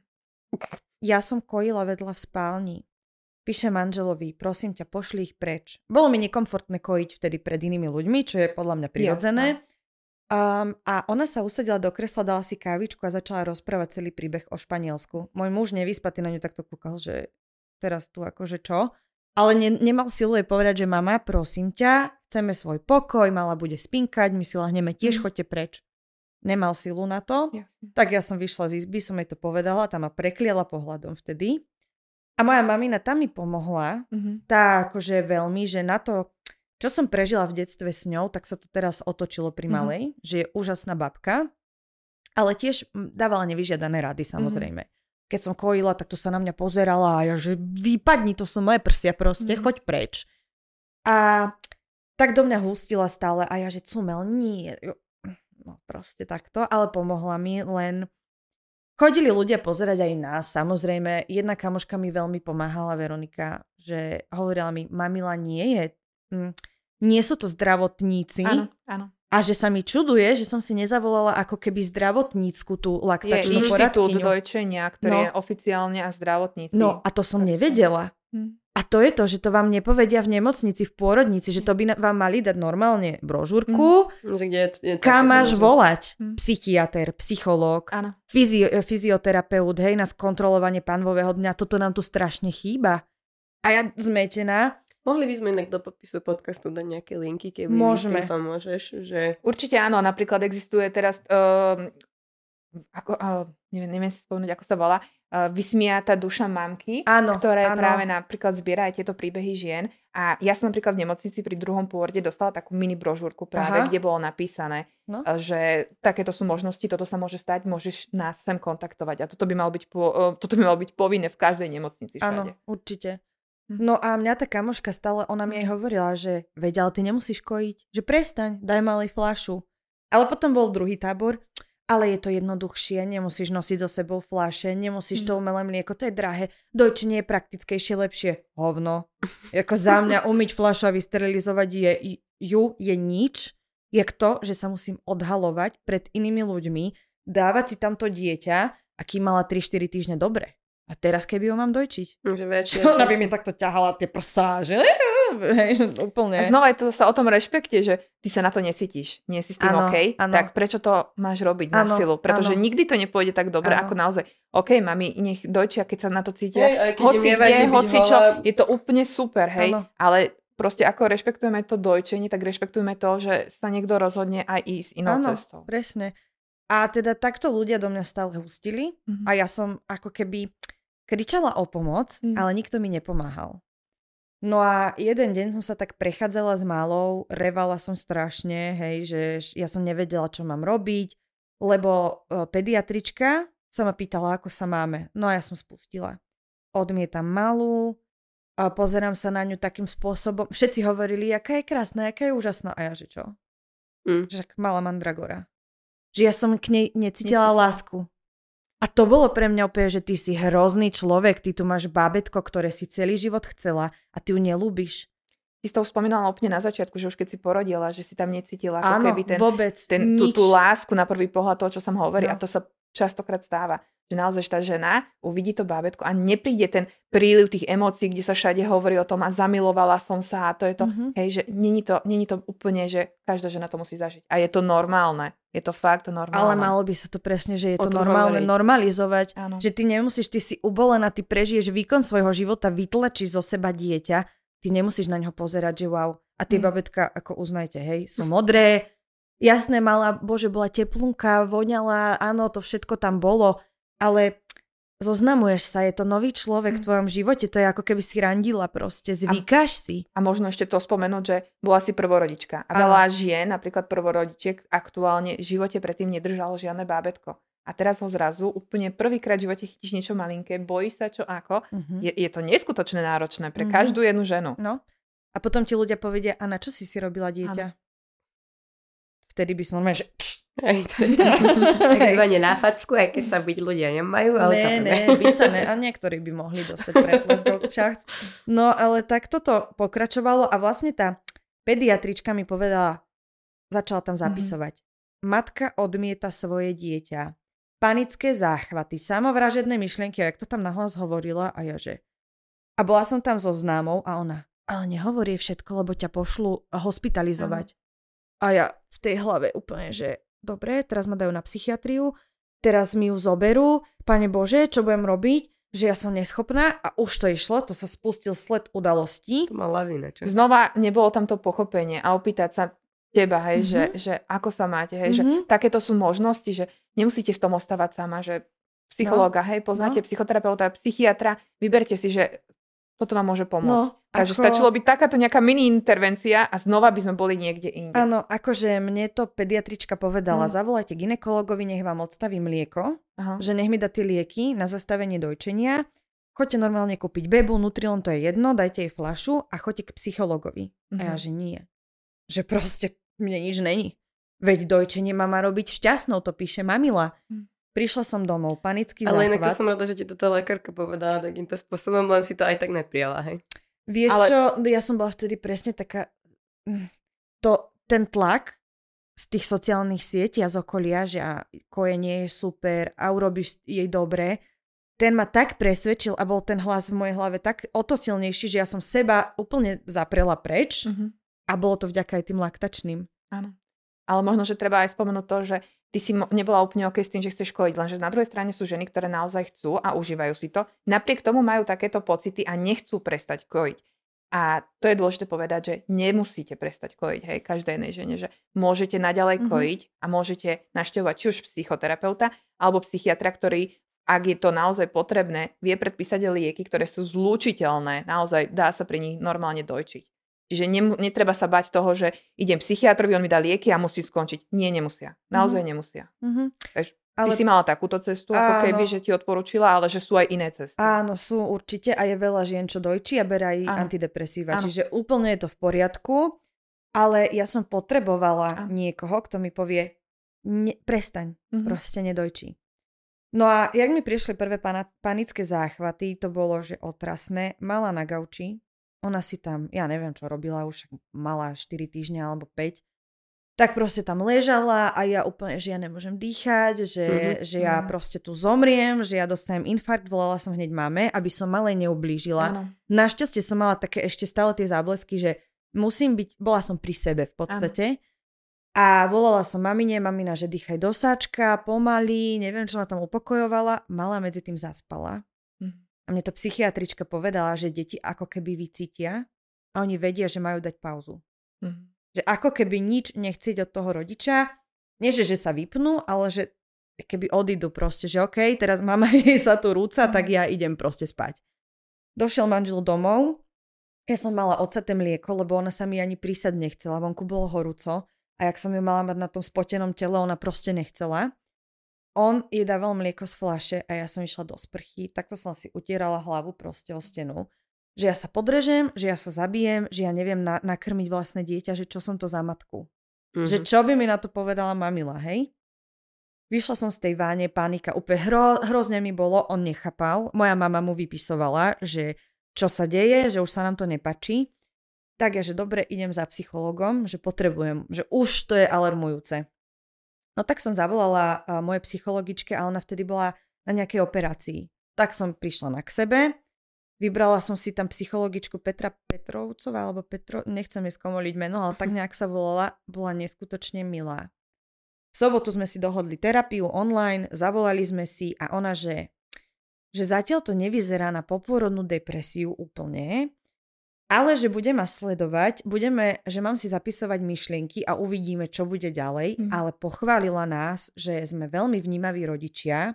Speaker 2: Ja som kojila vedľa v spálni. Píše manželovi, prosím ťa, pošli ich preč. Bolo mi nekomfortné kojiť vtedy pred inými ľuďmi, čo je podľa mňa prirodzené. Um, a ona sa usadila do kresla, dala si kávičku a začala rozprávať celý príbeh o Španielsku. Môj muž nevyspatý na ňu takto kúkal, že teraz tu akože čo? Ale ne, nemal silu jej povedať, že mama, prosím ťa, chceme svoj pokoj, mala bude spinkať, my si lahneme tiež, mm. choďte preč. Nemal silu na to, Jasne. Tak ja som vyšla z izby, som jej to povedala, tá ma prekliala pohľadom vtedy. A moja mamina tam mi pomohla, mm-hmm. tá akože veľmi, že na to, čo som prežila v detstve s ňou, tak sa to teraz otočilo pri malej, mm-hmm. že je úžasná babka, ale tiež dávala nevyžiadané rady, samozrejme. Mm-hmm. Keď som kojila, tak to sa na mňa pozerala a ja, že vypadni, to sú moje prsia proste, mm. choď preč. A tak do mňa hustila stále a ja, že cumel, nie. No proste takto, ale pomohla mi, len chodili ľudia pozerať aj nás, samozrejme. Jedna kamoška mi veľmi pomáhala, Veronika, že hovorila mi, mamila nie je, hm, nie sú to zdravotníci.
Speaker 3: Áno, áno.
Speaker 2: A že sa mi čuduje, že som si nezavolala ako keby zdravotnícku tú laktačnú poradkyňu.
Speaker 3: Je inštitút dojčenia, ktorý no. je oficiálne a zdravotníci.
Speaker 2: No a to som nevedela. Hm. A to je to, že to vám nepovedia v nemocnici, v pôrodnici, že to by vám mali dať normálne brožúrku, mm.
Speaker 1: kde je, je
Speaker 2: kam máš volať.
Speaker 3: Mm.
Speaker 2: Psychiater, psychológ, fyzio, fyzioterapeut, hej, na skontrolovanie panvového dňa. Toto nám tu strašne chýba. A ja zmetená.
Speaker 1: Mohli by sme inak do podpisu podcastu dať nejaké linky, keby
Speaker 2: Môžeme.
Speaker 1: mi s tým pomôžeš. Že...
Speaker 3: Určite áno, napríklad existuje teraz, uh, ako, uh, neviem, neviem si spomenúť, ako sa volá, uh, Vysmiatá duša mamky,
Speaker 2: áno,
Speaker 3: ktoré
Speaker 2: áno.
Speaker 3: práve napríklad zbiera aj tieto príbehy žien. A ja som napríklad v nemocnici pri druhom pôrode dostala takú mini brožúrku práve, Aha. kde bolo napísané, no. že takéto sú možnosti, toto sa môže stať, môžeš nás sem kontaktovať. A toto by malo byť, po, uh, toto by malo byť povinné v každej nemocnici všade.
Speaker 2: Áno, určite. No a mňa tá kamoška stále, ona mi aj hovorila, že veď, ale ty nemusíš kojiť, že prestaň, daj malej fľašu. Ale potom bol druhý tábor, ale je to jednoduchšie, nemusíš nosiť so sebou fľaše, nemusíš mm. to umelé mlieko, to je drahé, dojčenie je praktickejšie, lepšie. Hovno. Jako za mňa umyť fľašu a vysterilizovať je, ju je nič, jak to, že sa musím odhalovať pred inými ľuďmi, dávať si tamto dieťa, aký mala tri štyri týždne dobre. A teraz keby ho mám dojčiť.
Speaker 1: Že väčšie.
Speaker 2: Ona by mi takto ťahala tie prsá, že hej, úplne.
Speaker 3: A znova je to sa o tom rešpekte, že ty sa na to necítiš. Nie si s tým ano, OK, ano. Tak prečo to máš robiť ano, na silu? Pretože ano. Nikdy to nepôjde tak dobre, ano. Ako naozaj. OK, mami, nech dojčia, keď sa na to cítia.
Speaker 1: Hej,
Speaker 3: hoci kde, hoci čo, je to úplne super, hej. Ano. Ale proste ako rešpektujeme to dojčenie, tak rešpektujeme to, že sa niekto rozhodne aj ísť inou ano, cestou.
Speaker 2: Presne. A teda takto ľudia do mňa stále hustili mm-hmm. a ja som ako keby kričala o pomoc, mm. ale nikto mi nepomáhal. No a jeden deň som sa tak prechádzala s malou, revala som strašne, hej, že ja som nevedela, čo mám robiť, lebo pediatrička sa ma pýtala, ako sa máme. No a ja som spustila. Odmietam malú, a pozerám sa na ňu takým spôsobom. Všetci hovorili, aká je krásna, aká je úžasná. A ja, že čo? Mm. Že malá mandragora. Že ja som k nej necítila Necítila. lásku. A to bolo pre mňa úplne, že ty si hrozný človek, ty tu máš bábätko, ktoré si celý život chcela a ty ju nelúbiš.
Speaker 3: Ty si to už spomínala úplne na začiatku, že už keď si porodila, že si tam necítila ako
Speaker 2: Áno,
Speaker 3: keby ten,
Speaker 2: vôbec,
Speaker 3: ten, tú, tú lásku na prvý pohľad toho, čo sa hovorí. No. A to sa častokrát stáva. Že naozaj tá žena uvidí to bábätko a nepríde ten príliv tých emócií, kde sa všade hovorí o tom a zamilovala som sa a to je to, mm-hmm. hej, že není to, není to úplne, že každá žena to musí zažiť. A je to normálne. Je to fakt normálne.
Speaker 2: Ale malo by sa to presne, že je to normálne hovoriť. Normalizovať. Áno. Že ty nemusíš, ty si ubolená, ty prežiješ výkon svojho života, vytlačíš zo seba dieťa, ty nemusíš na ňo pozerať, že wow. A tie mm. babetka, ako uznajte, hej, sú modré, jasné, mala, bože, bola teplunka, voňala, áno, to všetko tam bolo, ale zoznamuješ sa, je to nový človek mm. v tvojom živote, to je ako keby si randila proste, zvykáš a, si.
Speaker 3: A možno ešte to spomenúť, že bola si prvorodička. A veľa žien, napríklad prvorodičiek, aktuálne v živote predtým nedržalo žiadne bábätko. A teraz ho zrazu úplne prvýkrát v živote chytíš niečo malinké, bojíš sa čo ako. Mm-hmm. Je, je to neskutočne náročné pre mm-hmm. každú jednu ženu.
Speaker 2: No. A potom ti ľudia povedia, a na čo si si robila dieťa? Ano. Vtedy by som normálne, že...
Speaker 1: Hej, to je takzvané na facku, aj keď sa byť ľudia nemajú, ale
Speaker 2: ne, ne, byť sa ne, a niektorí by mohli dostať pretlesk do šachc. No, ale tak toto pokračovalo a vlastne tá pediatrička mi povedala, začala tam zapisovať. Mm-hmm. Matka odmieta svoje dieťa. Panické záchvaty, samovražedné myšlienky, a jak to tam nahlas hovorila a ja, že... A bola som tam so známou a ona, ale nehovorí všetko, lebo ťa pošlu hospitalizovať. Mm. A ja v tej hlave úplne, že dobre, teraz ma dajú na psychiatriu, teraz mi ju zoberú, Pane Bože, čo budem robiť, že ja som neschopná a už to išlo, to sa spustil sled udalostí.
Speaker 1: To má lavína, čo?
Speaker 3: Znova nebolo tam to pochopenie a opýtať sa teba, hej, mm-hmm. že, že ako sa máte, hej, mm-hmm. že takéto sú možnosti, že nemusíte v tom ostávať sama, že psychológa, no. hej, poznáte no. psychoterapeuta, psychiatra, vyberte si, že toto vám môže pomôcť. No, Takže ako... stačilo byť takáto nejaká mini intervencia a znova by sme boli niekde inde.
Speaker 2: Áno, akože mne to pediatrička povedala, mm. zavolajte gynekologovi, nech vám odstaví mlieko, Aha. že nech mi dá tie lieky na zastavenie dojčenia, choďte normálne kúpiť bebu, Nutrilon, to je jedno, dajte jej fľašu a choďte k psychologovi. Mm-hmm. A ja, že nie. Že proste mne nič není. Veď dojčenie má má robiť šťastnou, to píše mamila. Mm. Prišla som domov, panický záchvat. Ale
Speaker 1: inak to som rada, že ti toto lekárka povedala takýmto spôsobom, len si to aj tak neprijala, hej?
Speaker 2: Vieš Ale... čo, ja som bola vtedy presne taká... To, ten tlak z tých sociálnych sietí a z okolia, že kojenie je super a urobíš jej dobre, ten ma tak presvedčil a bol ten hlas v mojej hlave tak o to silnejší, že ja som seba úplne zaprela preč uh-huh. a bolo to vďaka aj tým laktačným.
Speaker 3: Áno. Ale možno, že treba aj spomenúť to, že ty si mo- nebola úplne okej s tým, že chceš kojiť, lenže na druhej strane sú ženy, ktoré naozaj chcú a užívajú si to. Napriek tomu majú takéto pocity a nechcú prestať kojiť. A to je dôležité povedať, že nemusíte prestať kojiť, hej, každej jednej žene, že môžete naďalej mm-hmm. kojiť a môžete navštevovať či už psychoterapeuta alebo psychiatra, ktorý, ak je to naozaj potrebné, vie predpísať lieky, ktoré sú zlúčiteľné, naozaj dá sa pri nich normálne dojčiť. Čiže ne, netreba sa bať toho, že idem psychiatrovi, on mi dá lieky a musí skončiť. Nie, nemusia. Naozaj mm-hmm. nemusia. Mm-hmm. Takže ty ale... si mala takúto cestu, ako keby, že ti odporúčila, ale že sú aj iné cesty.
Speaker 2: Áno, sú určite a je veľa žien, čo dojčí a berá aj antidepresíva. Áno. Čiže úplne je to v poriadku, ale ja som potrebovala Áno. niekoho, kto mi povie, ne, prestaň, mm-hmm. proste nedojčí. No a jak mi prišli prvé pana, panické záchvaty, to bolo, že otrasné, mala na gauči, ona si tam, ja neviem, čo robila, už mala štyri týždne alebo päť, tak proste tam ležala a ja úplne, že ja nemôžem dýchať, že, mm-hmm. že ja proste tu zomriem, že ja dostanem infarkt, volala som hneď mame, aby som malej neublížila. Ano. Našťastie som mala také ešte stále tie záblesky, že musím byť, bola som pri sebe v podstate. Ano. A volala som mamine, mamina, že dýchaj do sáčka, pomaly, neviem, čo ma tam upokojovala, mala medzi tým zaspala. Mm. A mne to psychiatrička povedala, že deti ako keby vycítia a oni vedia, že majú dať pauzu. Mm. Že ako keby nič nechcieť od toho rodiča, nie že, že sa vypnú, ale že keby odídu proste, že okej, okay, teraz mama jej sa tu rúca, mm. tak ja idem proste spať. Došiel manžel domov, ja som mala ocaté mlieko, lebo ona sa mi ani prísať nechcela, vonku bolo horúco a jak som ju mala mať na tom spotenom tele, ona proste nechcela. On jej dával mlieko z fľaše a ja som išla do sprchy, takto som si utierala hlavu proste o stenu, že ja sa podrežem, že ja sa zabijem, že ja neviem na- nakrmiť vlastné dieťa, že čo som to za matku. Mm-hmm. Že čo by mi na to povedala mamila, hej? Vyšla som z tej váne, panika, úplne hro- hrozne mi bolo, on nechápal. Moja mama mu vypisovala, že čo sa deje, že už sa nám to nepačí. Tak ja, že dobre, idem za psychologom, že potrebujem, že už to je alarmujúce. No tak som zavolala uh, moje psychologičke a ona vtedy bola na nejakej operácii. Tak som prišla na k sebe, vybrala som si tam psychologičku Petra Petrovcová, alebo Petro, nechcem jej skomoliť meno, ale tak nejak sa volala, bola neskutočne milá. V sobotu sme si dohodli terapiu online, zavolali sme si a ona, že, že zatiaľ to nevyzerá na popôrodnú depresiu úplne, ale že bude ma sledovať, budeme, že mám si zapisovať myšlienky a uvidíme, čo bude ďalej, mm. ale pochválila nás, že sme veľmi vnímaví rodičia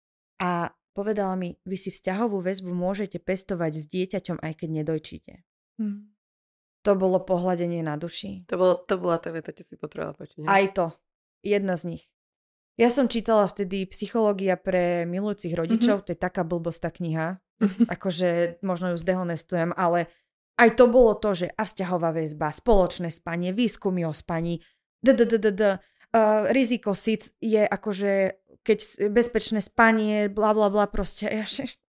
Speaker 2: a povedala mi, vy si vzťahovú väzbu môžete pestovať s dieťaťom, aj keď nedojčíte. Mm. To bolo pohľadenie na duši.
Speaker 1: To, bolo, to bola tá veta, čo si potrebovala počuť.
Speaker 2: Aj to. Jedna z nich. Ja som čítala vtedy Psychológia pre milujúcich rodičov, mm-hmm. to je taká blbostá kniha, akože možno ju zdehonestujem, ale aj to bolo to, že a vzťahová väzba, spoločné spanie, výskumy o spaní, d-d-d-d-d, riziko síc je akože, keď bezpečné spanie, bla bla bla, proste, ja,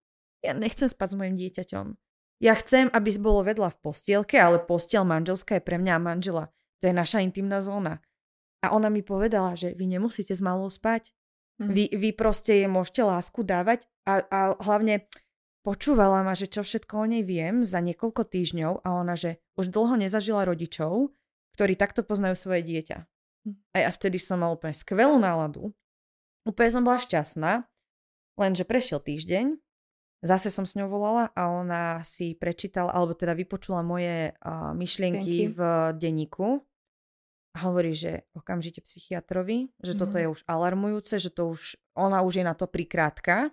Speaker 2: ja nechcem spať s mojim dieťaťom. Ja chcem, aby bolo vedľa v postielke, ale postiel manželská je pre mňa a manžela. To je naša intimná zóna. A ona mi povedala, že vy nemusíte s malou spať. Mm. Vy, vy proste jej môžete lásku dávať a, a hlavne počúvala ma, že čo všetko o nej viem za niekoľko týždňov a ona, že už dlho nezažila rodičov, ktorí takto poznajú svoje dieťa. Mm. A ja vtedy som mala úplne skvelú náladu. Úplne som bola šťastná, lenže prešiel týždeň, zase som s ňou volala a ona si prečítala, alebo teda vypočula moje uh, myšlienky Thank v denníku. A hovorí, že okamžite psychiatrovi, že mm. toto je už alarmujúce, že to už, ona už je na to prikrátka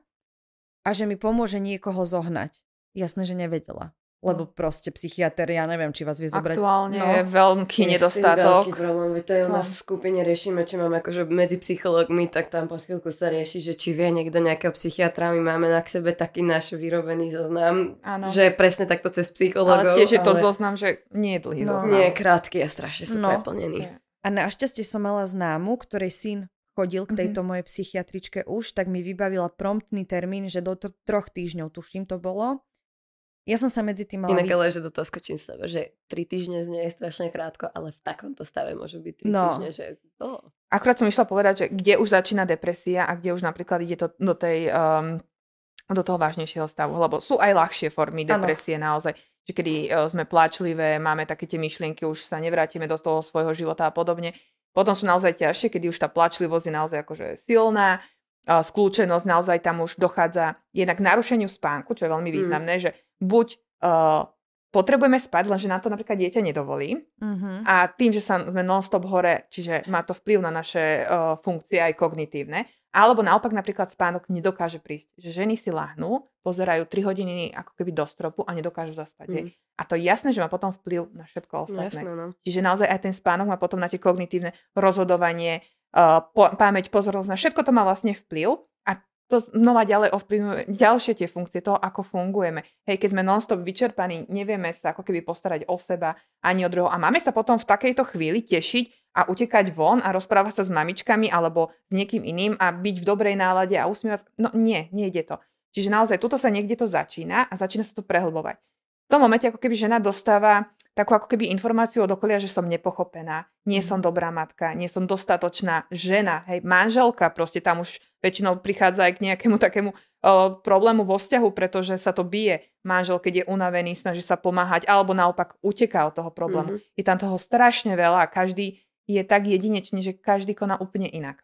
Speaker 2: a že mi pomôže niekoho zohnať. Jasné, že nevedela. Lebo proste psychiatr, ja neviem, či vás vie zobrať.
Speaker 3: Aktuálne no. je veľký je nedostatok.
Speaker 1: Veľký problém. To je u nás v skupine riešime, či máme akože medzi psychológmi, tak tam po chvíľku sa rieši, že či vie niekto nejakého psychiatra. My máme na k sebe taký náš vyrobený zoznam, ano. Že presne takto cez psychológov.
Speaker 3: Ale tiež je to ale... zoznam, že nie je dlhý no. zoznam.
Speaker 1: Nie je krátky a strašne sú no. preplnený.
Speaker 2: A našťastie som mala známu, ktorej syn chodil k tejto mm-hmm. mojej psychiatričke už, tak mi vybavila promptný termín, že do t- troch týždňov, tuším to bolo. Ja som sa medzi tým mala...
Speaker 1: Inak ale, že do toho skočím s tebe, že tri týždne z nej je strašne krátko, ale v takomto stave môžu byť tri no. týždne, že... Oh.
Speaker 3: Akurát som išla povedať, že kde už začína depresia a kde už napríklad ide to do tej um, do toho vážnejšieho stavu, lebo sú aj ľahšie formy depresie ano. Naozaj, že kedy sme pláčlivé, máme také tie myšlienky, už sa nevrátime do toho svojho života a podobne. Potom sú naozaj ťažšie, kedy už tá pláčlivosť je naozaj akože silná, skľúčenosť, naozaj tam už dochádza jednak k narušeniu spánku, čo je veľmi významné, mm. že buď uh, potrebujeme spať, lenže na to napríklad dieťa nedovolí mm-hmm. a tým, že sa sme non-stop hore, čiže má to vplyv na naše uh, funkcie aj kognitívne, alebo naopak napríklad spánok nedokáže prísť. Že ženy si láhnú, pozerajú tri hodiny ako keby do stropu a nedokážu zaspať. Mm. A to je jasné, že má potom vplyv na všetko ostatné. Jasné, no. Čiže naozaj aj ten spánok má potom na tie kognitívne rozhodovanie, uh, po, pamäť, pozornosť, na všetko to má vlastne vplyv a to znova ďalej ovplyvňuje ďalšie tie funkcie toho, ako fungujeme. Hej, keď sme non-stop vyčerpaní, nevieme sa ako keby postarať o seba ani o druhého a máme sa potom v takejto chvíli tešiť a utekať von a rozprávať sa s mamičkami alebo s niekým iným a byť v dobrej nálade a usmievať. No nie, nejde to. Čiže naozaj tuto sa niekde to začína a začína sa to prehlbovať. V tom momente ako keby žena dostáva takú ako keby informáciu od okolia, že som nepochopená, nie som dobrá matka, nie som dostatočná žena, hej, manželka, proste tam už väčšinou prichádza aj k nejakému takému o, problému vo vzťahu, pretože sa to bije manžel, keď je unavený, snaží sa pomáhať, alebo naopak uteká od toho problému. Mm-hmm. Je tam toho strašne veľa a každý je tak jedinečný, že každý koná úplne inak.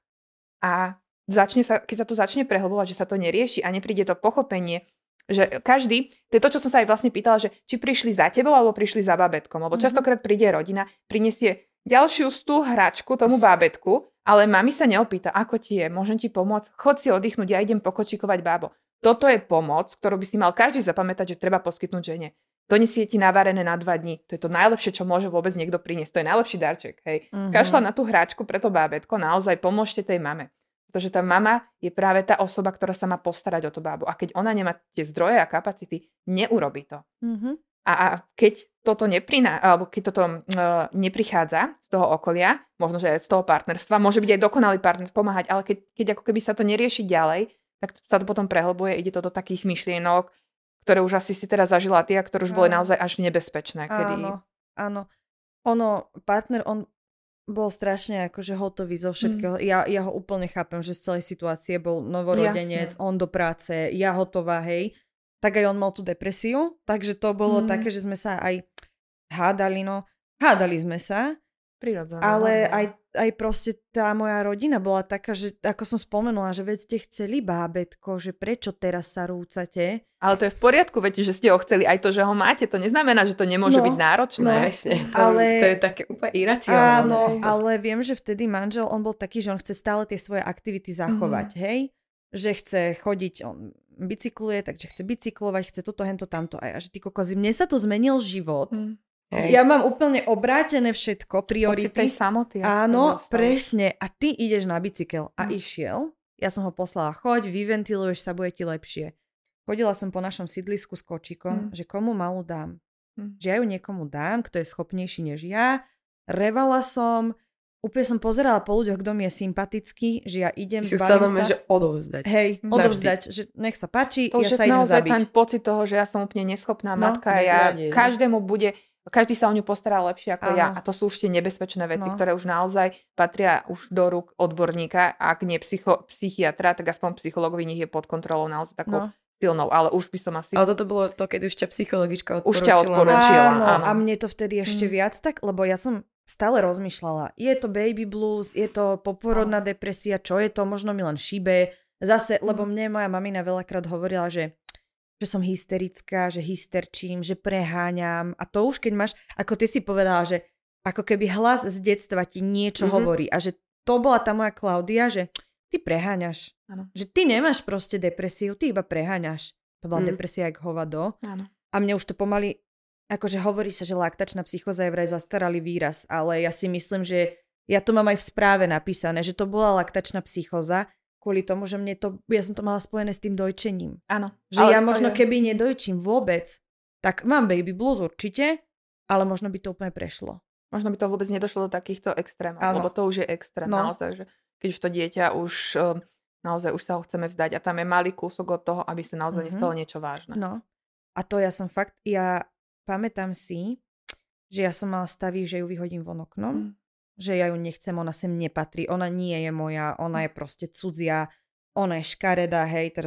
Speaker 3: A začne sa, keď sa to začne prehlbovať, že sa to nerieši a nepríde to pochopenie, že každý, to je to, čo som sa aj vlastne pýtala, že či prišli za tebou, alebo prišli za bábätkom, lebo častokrát príde rodina, prinesie ďalšiu stú hračku tomu bábätku, ale mami sa neopýta, ako ti je, môžem ti pomôcť, chod si oddychnúť, ja idem pokočikovať bábo. Toto je pomoc, ktorú by si mal každý zapamätať, že treba poskytnúť žene. Donesie ti navarené na dva dní, to je to najlepšie, čo môže vôbec niekto priniesť, to je najlepší darček, hej. Mm-hmm. Kašľa na tú hračku pre to bábätko, naozaj pomôžte tej mame. Pretože tá mama je práve tá osoba, ktorá sa má postarať o to bábu. A keď ona nemá tie zdroje a kapacity, neurobí to. Mm-hmm. A, a keď toto nepriná, alebo keď toto uh, neprichádza z toho okolia, možno, že aj z toho partnerstva, môže byť aj dokonalý partner pomáhať, ale keď, keď ako keby sa to nerieši ďalej, tak sa to potom prehlbuje, ide to do takých myšlienok, ktoré už asi si teraz zažila ty a ktoré už boli naozaj až nebezpečné. Kedy... Áno,
Speaker 2: áno. Ono, partner, on bol strašne akože hotový zo všetkého. Mm. Ja, ja ho úplne chápem, že z celej situácie bol novorodenec, Jasne. On do práce, ja hotová, hej. Tak aj on mal tú depresiu, takže to bolo mm. také, že sme sa aj hádali, no. Hádali sme sa,
Speaker 3: Prirodzené,
Speaker 2: ale aj, aj proste tá moja rodina bola taká, že ako som spomenula, že veď ste chceli bábätko, že prečo teraz sa rúcate.
Speaker 3: Ale to je v poriadku, veď, že ste ho chceli, aj to, že ho máte, to neznamená, že to nemôže no, byť náročné.
Speaker 1: No, jasne, ale... to je také úplne iracionálne.
Speaker 2: Áno, ale viem, že vtedy manžel, on bol taký, že on chce stále tie svoje aktivity zachovať, mm. hej? Že chce chodiť, on bicykluje, takže chce bicyklovať, chce toto, hento, tamto. A ja, že ty kokozy, mne sa to zmenil život. Mm. Hej. Ja mám úplne obrátené všetko, priority.
Speaker 3: Pocit tej samoty.
Speaker 2: Áno, presne. A ty ideš na bicykel a mm. išiel. Ja som ho poslala, choď, vyventiluješ sa, bude ti lepšie. Chodila som po našom sídlisku s kočikom, mm. že komu malú dám. Mm. Že ja ju niekomu dám, kto je schopnejší než ja. Revala som, úplne som pozerala po ľuďoch, kto mi je sympatický, že ja idem,
Speaker 1: zbalím sa. Si chcela že odovzdať.
Speaker 2: Hej, odovzdať, že nech sa páči, to ja sa idem zabiť.
Speaker 3: To už je ten pocit toho, že ja som úplne neschopná no, matka, ja každému bude... Každý sa o ňu postará lepšie ako Áno. ja. A to sú už tie nebezpečné veci, no. ktoré už naozaj patria už do rúk odborníka. Ak nie psycho, psychiatra, tak aspoň psychológovi nech je pod kontrolou naozaj takou no. silnou. Ale už by som asi...
Speaker 1: Ale toto bolo to, keď už ťa psychologička odporúčila.
Speaker 3: Už ťa odporúčila,
Speaker 2: áno. áno. A mne to vtedy ešte mm. viac tak, lebo ja som stále rozmýšľala. Je to baby blues, je to poporodná no. depresia, čo je to? Možno mi len šíbe. Zase, mm. lebo mne moja mamina veľakrát hovorila, že že som hysterická, že hysterčím, že preháňam. A to už keď máš, ako ty si povedala, že ako keby hlas z detstva ti niečo mm-hmm. hovorí. A že to bola tá moja Klaudia, že ty preháňaš. Ano. Že ty nemáš proste depresiu, ty iba preháňaš. To bola mm. depresia jak hovado. Ano. A mne už to pomaly, akože hovorí sa, že laktačná psychóza je vraj zastaralý výraz, ale ja si myslím, že ja to mám aj v správe napísané, že to bola laktačná psychóza, kvôli tomu, že mne to, ja som to mala spojené s tým dojčením.
Speaker 3: Áno.
Speaker 2: Že ja možno je... keby nedojčím vôbec, tak mám baby blues určite, ale možno by to úplne prešlo.
Speaker 3: Možno by to vôbec nedošlo do takýchto extrémov, lebo to už je extrém no. naozaj, že keď už to dieťa už naozaj už sa ho chceme vzdať a tam je malý kúsok od toho, aby sa naozaj mm-hmm. nestalo niečo vážne.
Speaker 2: No. A to ja som fakt, ja pamätám si, že ja som mala stavy, že ju vyhodím von oknom. Mm. Že ja ju nechcem, ona sem nepatrí, ona nie je moja, ona je proste cudzia, ona je škaredá, hej, teraz keď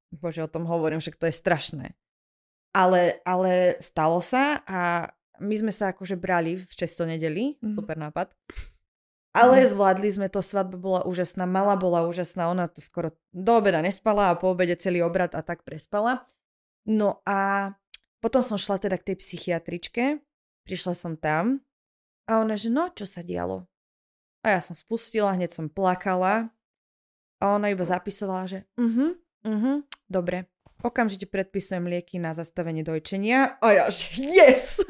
Speaker 2: bože, o tom hovorím, že to je strašné. Ale, ale stalo sa a my sme sa akože brali v često nedeli, mm. super nápad. Ale mm. zvládli sme to, svadba bola úžasná, mala bola úžasná, ona to skoro do obeda nespala a po obede celý obrad a tak prespala. No a potom som šla teda k tej psychiatričke, prišla som tam a ona, že no, čo sa dialo? A ja som spustila, hneď som plakala a ona iba zapisovala, že mhm, mhm, dobre, okamžite predpisujem lieky na zastavenie dojčenia a ja, že yes!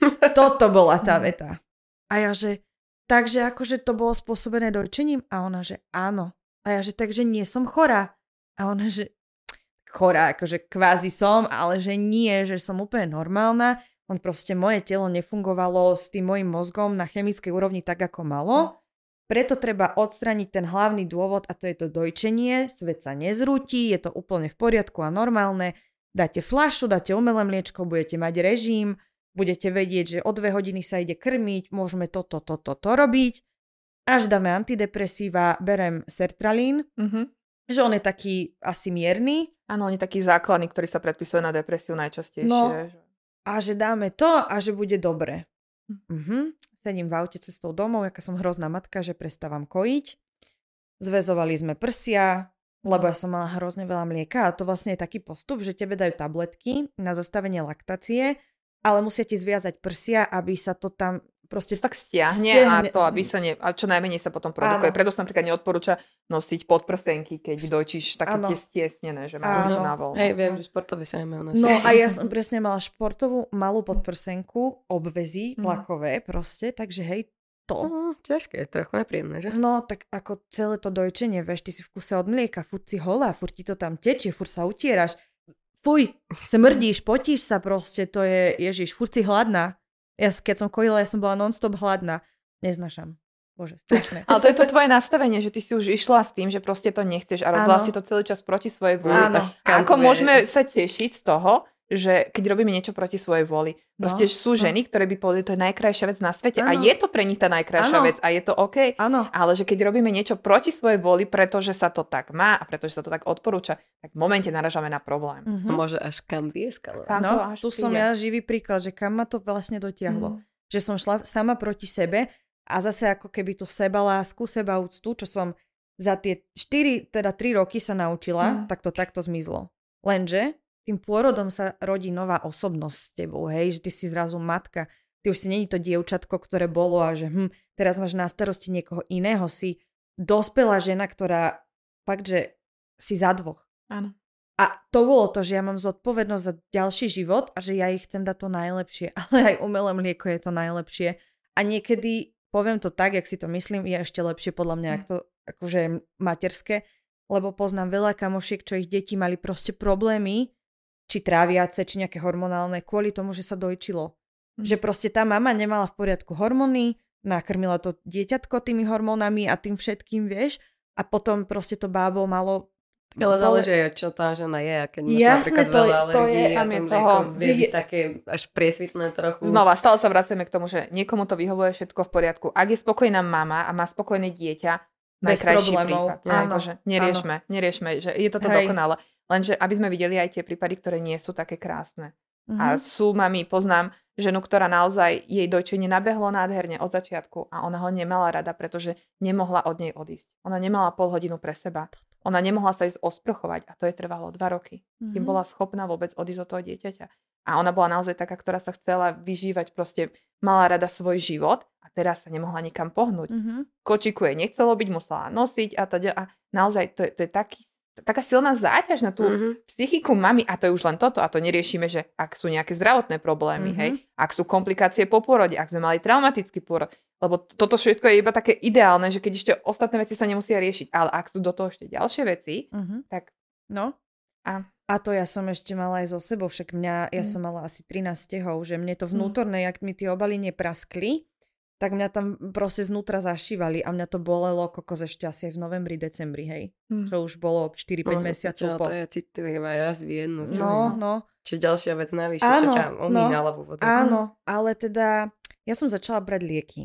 Speaker 2: Toto bola tá veta. A ja, že takže akože to bolo spôsobené dojčením? A ona, že áno. A ja, že takže nie som chorá. A ona, že chorá, akože kvázi som, ale že nie, že som úplne normálna. On proste moje telo nefungovalo s tým mojim mozgom na chemickej úrovni tak, ako malo. Preto treba odstraniť ten hlavný dôvod a to je to dojčenie. Svet sa nezrúti, je to úplne v poriadku a normálne. Dáte fľašu, dáte umelé mliečko, budete mať režim, budete vedieť, že o dve hodiny sa ide krmiť, môžeme toto, toto, toto robiť. Až dáme antidepresíva, berem sertralín, mm-hmm. že on je taký asi mierny.
Speaker 3: Áno, on je taký základný, ktorý sa predpisuje na depresiu najčastejšie.
Speaker 2: No, a že dáme to a že bude dobre. Mhm. Sedím v aute cestou domov, jaká som hrozná matka, že prestávam kojiť. Zväzovali sme prsia, lebo ja som mala hrozne veľa mlieka a to vlastne je taký postup, že tebe dajú tabletky na zastavenie laktácie, ale musia ti zviazať prsia, aby sa to tam proste
Speaker 3: tak stiahne, stiahne a to, aby sa ne, a čo najmenej sa potom produkuje. Áno. Preto sa napríklad neodporúča nosiť podprsenky, keď dojčíš také tie stiesnené, že máš na voľno.
Speaker 1: Hej, viem, že športové sa nemajú nosiť.
Speaker 2: No a ja som presne mala športovú malú podprsenku, obväzy, tlakové proste, takže hej, to.
Speaker 1: No, ťažké, trochu nepríjemné, že?
Speaker 2: No, tak ako celé to dojčenie, vieš, ty si v kuse od mlieka, furt si holá, furt ti to tam tečie, furt sa utieraš. Fuj, smrdíš, potíš sa proste, to je, ježiš, furt si hladná. Ja, keď som kojila, ja som bola non-stop hladná. Neznášam. Bože, strašné.
Speaker 3: Ale to je to tvoje nastavenie, že ty si už išla s tým, že proste to nechceš a robila si to celý čas proti svojej vôli. Ako môžeme sa tešiť z toho, že keď robíme niečo proti svojej vôli. Proste no, sú ženy, no. ktoré by povedali, to je najkrajšia vec na svete ano. A je to pre nich tá najkrajšia ano. Vec a je to OK.
Speaker 2: Ano.
Speaker 3: Ale že keď robíme niečo proti svojej vôli, pretože sa to tak má a pretože sa to tak odporúča, tak v momente naražame na problém.
Speaker 1: Uh-huh. Môže až kam vieskalo.
Speaker 2: No, tu som ja živý príklad, že kam ma to vlastne dotiahlo. Uh-huh. Že som šla sama proti sebe a zase ako keby tú sebalásku, sebaúctu, čo som za tie štyri, teda tri roky sa naučila, uh-huh. tak to takto zmizlo. Lenže tým pôrodom sa rodí nová osobnosť s tebou, hej, že ty si zrazu matka, ty už si není to dievčatko, ktoré bolo a že hm, teraz máš na starosti niekoho iného, si dospelá žena, ktorá fakt, že si za dvoch.
Speaker 3: Áno.
Speaker 2: A to bolo to, že ja mám zodpovednosť za ďalší život a že ja ich chcem dať to najlepšie, ale aj umelé mlieko je to najlepšie. A niekedy, poviem to tak, jak si to myslím, je ešte lepšie podľa mňa, ako to akože materské, lebo poznám veľa kamošiek, čo ich deti mali proste problémy, či tráviace, či nejaké hormonálne, kvôli tomu, že sa dojčilo. Mm. Že proste tá mama nemala v poriadku hormóny, nakrmila to dieťatko tými hormónami a tým všetkým, vieš, a potom proste to bábo malo...
Speaker 1: Ale záleží, čo tá žena je, a keď máš
Speaker 2: Jasne,
Speaker 1: napríklad
Speaker 2: to
Speaker 1: veľa
Speaker 2: je, to
Speaker 1: alergií
Speaker 2: je,
Speaker 1: a tom toho vie byť také až priesvitné trochu.
Speaker 3: Znova, stále sa vraciame k tomu, že niekomu to vyhovuje všetko v poriadku. Ak je spokojná mama a má spokojné dieťa,
Speaker 2: bez problémov.
Speaker 3: Prípad. Áno, akože neriešme, áno. neriešme, že je toto dokonale. Lenže aby sme videli aj tie prípady, ktoré nie sú také krásne. Uh-huh. A sú mami, poznám ženu, ktorá naozaj jej dojčenie nabehlo nádherne od začiatku a ona ho nemala rada, pretože nemohla od nej odísť. Ona nemala pol hodinu pre seba. Ona nemohla sa ísť osprchovať a to jej trvalo dva roky. Uh-huh. Kým bola schopná vôbec odísť od toho dieťaťa. A ona bola naozaj taká, ktorá sa chcela vyžívať, proste mala rada svoj život a teraz sa nemohla nikam pohnúť. Uh-huh. Kočiku jej nechcelo byť, musela nosiť a teda. A naozaj to je, to je taký taká silná záťaž na tú mm-hmm. psychiku mami a to je už len toto a to neriešime, že ak sú nejaké zdravotné problémy, mm-hmm. hej, ak sú komplikácie po pôrode, ak sme mali traumatický pôrod, lebo toto všetko je iba také ideálne, že keď ešte ostatné veci sa nemusia riešiť, ale ak sú do toho ešte ďalšie veci, mm-hmm. tak
Speaker 2: no a... a to ja som ešte mala aj so sebou, však mňa, ja mm. som mala asi trinásť stehov, že mne to vnútorné, mm. jak mi tie obaly nepraskli, tak mňa tam proste znútra zašívali a mňa to bolelo kokos ešte asi aj v novembri, decembri, hej. Hmm. Čo už bolo štyri päť no, mesiacov
Speaker 1: čo,
Speaker 2: po.
Speaker 1: To je citlivá jazvy jedno.
Speaker 2: No, no.
Speaker 1: Čiže ďalšia vec navyše, čo ťa omínala v úvodzovku.
Speaker 2: Áno, ale teda ja som začala brať lieky.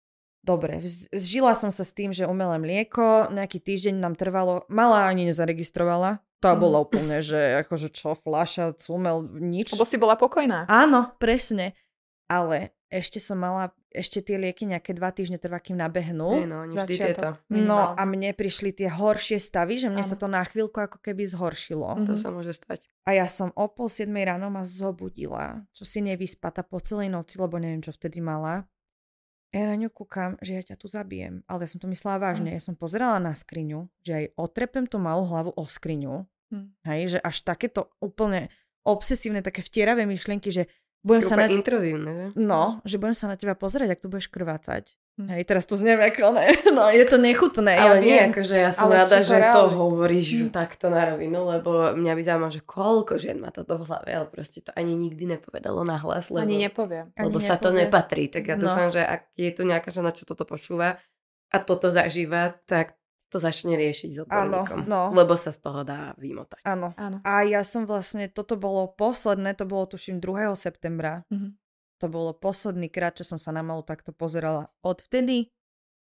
Speaker 2: Dobre, zžila som sa s tým, že umelé mlieko, nejaký týždeň nám trvalo, mala ani nezaregistrovala, To bolo úplne, že akože čo, fľaša, cumel, nič.
Speaker 3: Lebo si bola pokojná.
Speaker 2: Áno, presne. Ale ešte som mala, ešte tie lieky nejaké dva týždne trvá, kým nabehnú.
Speaker 1: Hey, no, vždy tieto.
Speaker 2: No a mne prišli tie horšie stavy, že mne ano. sa to na chvíľku ako keby zhoršilo.
Speaker 1: Mm-hmm. To sa môže stať.
Speaker 2: A ja som o pol siedmej ráno ma zobudila, čo si nevyspata po celej noci, lebo neviem, čo vtedy mala. Ja na ňu kúkam, že ja ťa tu zabijem. Ale ja som to myslela vážne. Mm. Ja som pozerala na skriňu, že aj otrepem tú malú hlavu o skriňu. Mm. Hej, že až takéto úplne obsesívne, také vtieravé myšlienky, že budem sa na...
Speaker 1: intruzívne, že?
Speaker 2: No, že budem sa na teba pozerať, ak tu budeš krvácať. Hm. Hej, teraz to znie ako ne. No, je to nechutné.
Speaker 1: Ale
Speaker 2: ja
Speaker 1: nie,
Speaker 2: viem.
Speaker 1: akože ja som ale rada, že reálne. To hovoríš hm. takto na rovinu, lebo mňa by zaujímalo, že koľko žien má toto v hlave, ale proste to ani nikdy nepovedalo nahlas, lebo,
Speaker 3: ani nepovie.
Speaker 1: Lebo
Speaker 3: ani
Speaker 1: sa
Speaker 3: nepovie.
Speaker 1: to nepatrí. Tak ja
Speaker 2: No.
Speaker 1: dúfam, že ak je tu nejaká žena, čo toto počúva a toto zažíva, tak to začne riešiť s odborníkom.
Speaker 2: Áno, no.
Speaker 1: Lebo sa z toho dá vymotať.
Speaker 2: Áno.
Speaker 3: Áno.
Speaker 2: A ja som vlastne, toto bolo posledné, to bolo tuším druhého septembra.
Speaker 3: Mhm.
Speaker 2: To bolo posledný krát, čo som sa na malú takto pozerala. Odvtedy